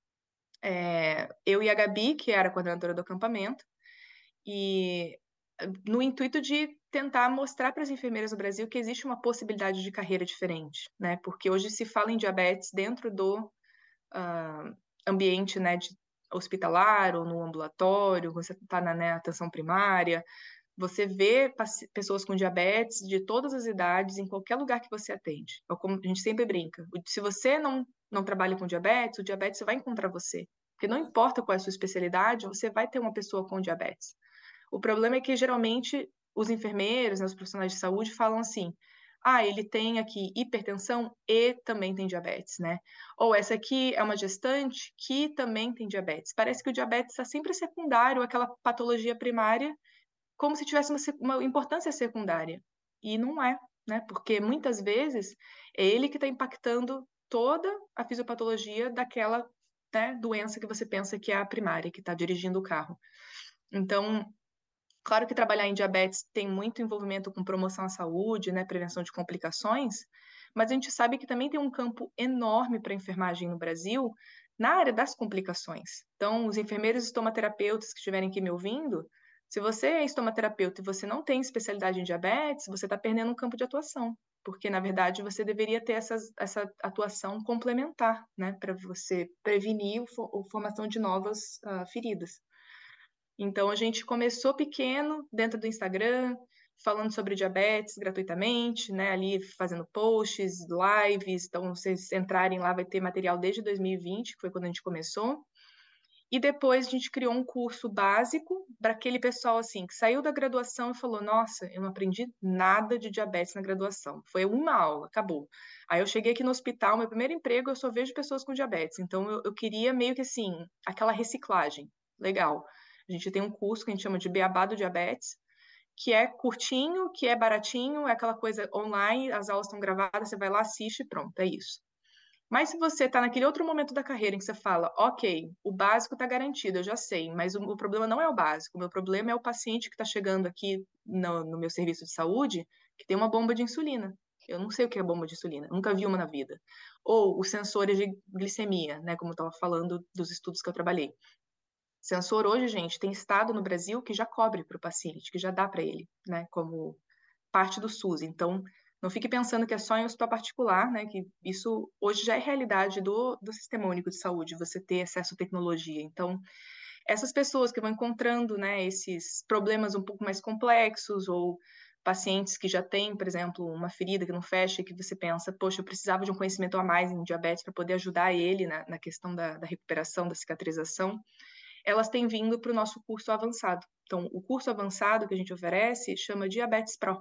é, eu e a Gabi, que era a coordenadora do acampamento, e no intuito de tentar mostrar para as enfermeiras do Brasil que existe uma possibilidade de carreira diferente, né? Porque hoje se fala em diabetes dentro do uh, ambiente, né, de hospitalar ou no ambulatório, você está na, né, atenção primária, você vê pessoas com diabetes de todas as idades em qualquer lugar que você atende. É como a gente sempre brinca. Se você não, não trabalha com diabetes, o diabetes vai encontrar você. Porque não importa qual é a sua especialidade, você vai ter uma pessoa com diabetes. O problema é que, geralmente, os enfermeiros, né, os profissionais de saúde falam assim, ah, ele tem aqui hipertensão e também tem diabetes, né? Ou essa aqui é uma gestante que também tem diabetes. Parece que o diabetes está sempre secundário àquela patologia primária, como se tivesse uma, uma importância secundária. E não é, né? Porque muitas vezes é ele que está impactando toda a fisiopatologia daquela, né, doença que você pensa que é a primária, que está dirigindo o carro. Então, claro que trabalhar em diabetes tem muito envolvimento com promoção à saúde, né, prevenção de complicações, mas a gente sabe que também tem um campo enorme para a enfermagem no Brasil na área das complicações. Então, os enfermeiros estomaterapeutas que estiverem aqui me ouvindo, se você é estomaterapeuta e você não tem especialidade em diabetes, você está perdendo um campo de atuação, porque, na verdade, você deveria ter essas, essa atuação complementar, né, para você prevenir a formação de novas uh, feridas. Então, a gente começou pequeno, dentro do Instagram, falando sobre diabetes gratuitamente, né? Ali fazendo posts, lives. Então, se vocês entrarem lá, vai ter material desde dois mil e vinte, que foi quando a gente começou. E depois a gente criou um curso básico para aquele pessoal assim que saiu da graduação e falou: Nossa, eu não aprendi nada de diabetes na graduação. Foi uma aula, acabou. Aí eu cheguei aqui no hospital, meu primeiro emprego, eu só vejo pessoas com diabetes. Então eu, eu queria meio que assim, aquela reciclagem. Legal. A gente tem um curso que a gente chama de Beabá do Diabetes, que é curtinho, que é baratinho, é aquela coisa online, as aulas estão gravadas, você vai lá, assiste e pronto, é isso. Mas se você está naquele outro momento da carreira em que você fala, ok, o básico está garantido, eu já sei, mas o, o problema não é o básico, o meu problema é o paciente que está chegando aqui no, no meu serviço de saúde, que tem uma bomba de insulina. Eu não sei o que é bomba de insulina, nunca vi uma na vida. Ou os sensores de glicemia, né, como eu estava falando dos estudos que eu trabalhei. Sensor hoje, gente, tem estado no Brasil que já cobre para o paciente, que já dá para ele, né, como parte do SUS. Então, não fique pensando que é só em hospital particular, né, que isso hoje já é realidade do, do Sistema Único de Saúde, você ter acesso à tecnologia. Então, essas pessoas que vão encontrando, né, esses problemas um pouco mais complexos ou pacientes que já têm, por exemplo, uma ferida que não fecha, que você pensa, poxa, eu precisava de um conhecimento a mais em diabetes para poder ajudar ele na, na questão da, da recuperação, da cicatrização, elas têm vindo para o nosso curso avançado. Então, o curso avançado que a gente oferece chama Diabetes Pro.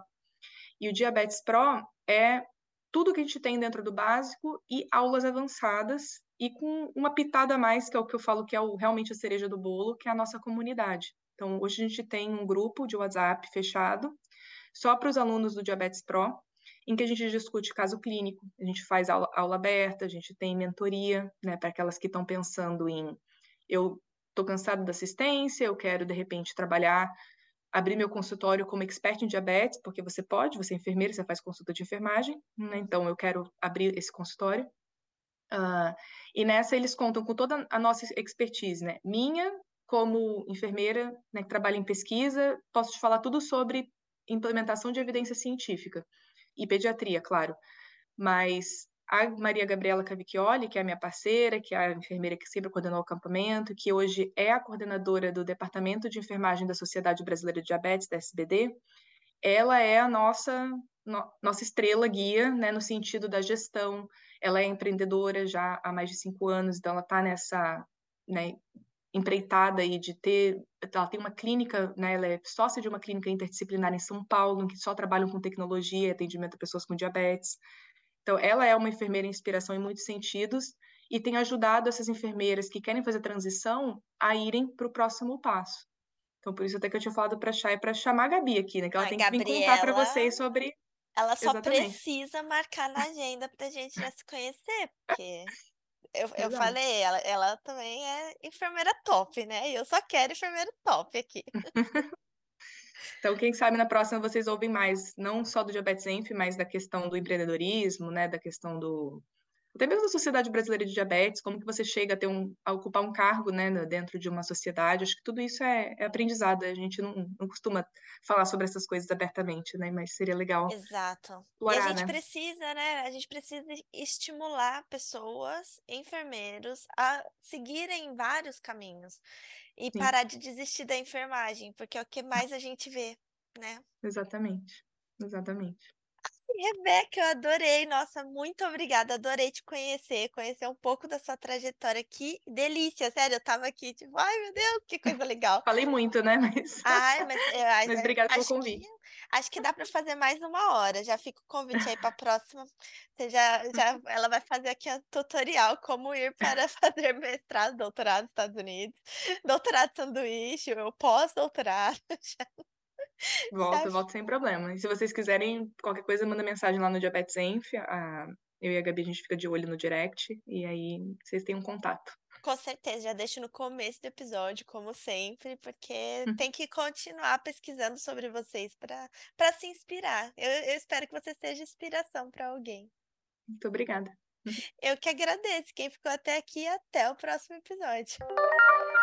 E o Diabetes Pro é tudo que a gente tem dentro do básico e aulas avançadas e com uma pitada a mais, que é o que eu falo que é o, realmente a cereja do bolo, que é a nossa comunidade. Então, hoje a gente tem um grupo de WhatsApp fechado, só para os alunos do Diabetes Pro, em que a gente discute caso clínico, a gente faz aula, aula aberta, a gente tem mentoria, né, para aquelas que estão pensando em eu estou cansado da assistência, eu quero, de repente, trabalhar, abrir meu consultório como expert em diabetes, porque você pode, você é enfermeira, você faz consulta de enfermagem, né? Então eu quero abrir esse consultório. Uh, e nessa eles contam com toda a nossa expertise, né? Minha, como enfermeira, né, que trabalha em pesquisa, posso te falar tudo sobre implementação de evidência científica e pediatria, claro. Mas a Maria Gabriela Cavicchioli, que é a minha parceira, que é a enfermeira que sempre coordenou o acampamento, que hoje é a coordenadora do Departamento de Enfermagem da Sociedade Brasileira de Diabetes, da S B D, ela é a nossa no- nossa estrela guia, né, no sentido da gestão. Ela é empreendedora já há mais de cinco anos, então ela está nessa, né, empreitada aí de ter, ela tem uma clínica, né, ela é sócia de uma clínica interdisciplinar em São Paulo, que só trabalham com tecnologia e atendimento a pessoas com diabetes. Então, ela é uma enfermeira inspiração em muitos sentidos e tem ajudado essas enfermeiras que querem fazer transição a irem para o próximo passo. Então, por isso até que eu tinha falado para a Chay para chamar a Gabi aqui, né, que ela A tem que vir contar para Gabriela, vocês sobre ela só exatamente. precisa marcar na agenda pra gente já se conhecer, porque eu, eu Exato. falei, ela, ela também é enfermeira top, né? E eu só quero enfermeira top aqui. Então, quem sabe na próxima vocês ouvem mais, não só do Diabetes Enf, mas da questão do empreendedorismo, né, da questão do até mesmo da Sociedade Brasileira de Diabetes, como que você chega a ter um, a ocupar um cargo, né, no- dentro de uma sociedade. Acho que tudo isso é, é aprendizado. A gente não, não costuma falar sobre essas coisas abertamente, né? Mas seria legal Exato. E a explorar, gente né? precisa, né? A gente precisa estimular pessoas, enfermeiros, a seguirem vários caminhos e Sim, parar de desistir da enfermagem, porque é o que mais a gente vê, né? exatamente. Exatamente. Rebeca, eu adorei. Nossa, muito obrigada. Adorei te conhecer, conhecer um pouco da sua trajetória. Que delícia, sério. Eu tava aqui, tipo, ai meu Deus, que coisa legal. Falei muito, né? Mas, Ai, mas eu mas a- obrigada a- pelo acho que convite. acho que dá para fazer mais uma hora. Já fica o convite aí para a próxima. Você já, já, ela vai fazer aqui um tutorial como ir para fazer mestrado, doutorado nos Estados Unidos, doutorado de sanduíche, o pós-doutorado. Já, Volto, volto sem problema. E se vocês quiserem, qualquer coisa, manda mensagem lá no Diabetes Enf. A, eu e a Gabi, a gente fica de olho no direct. E aí vocês têm um contato. com certeza, já deixo no começo do episódio, como sempre, porque tem que continuar pesquisando sobre vocês para para se inspirar. Eu, eu espero que você seja inspiração para alguém. Muito obrigada. Eu que agradeço quem ficou até aqui e até o próximo episódio.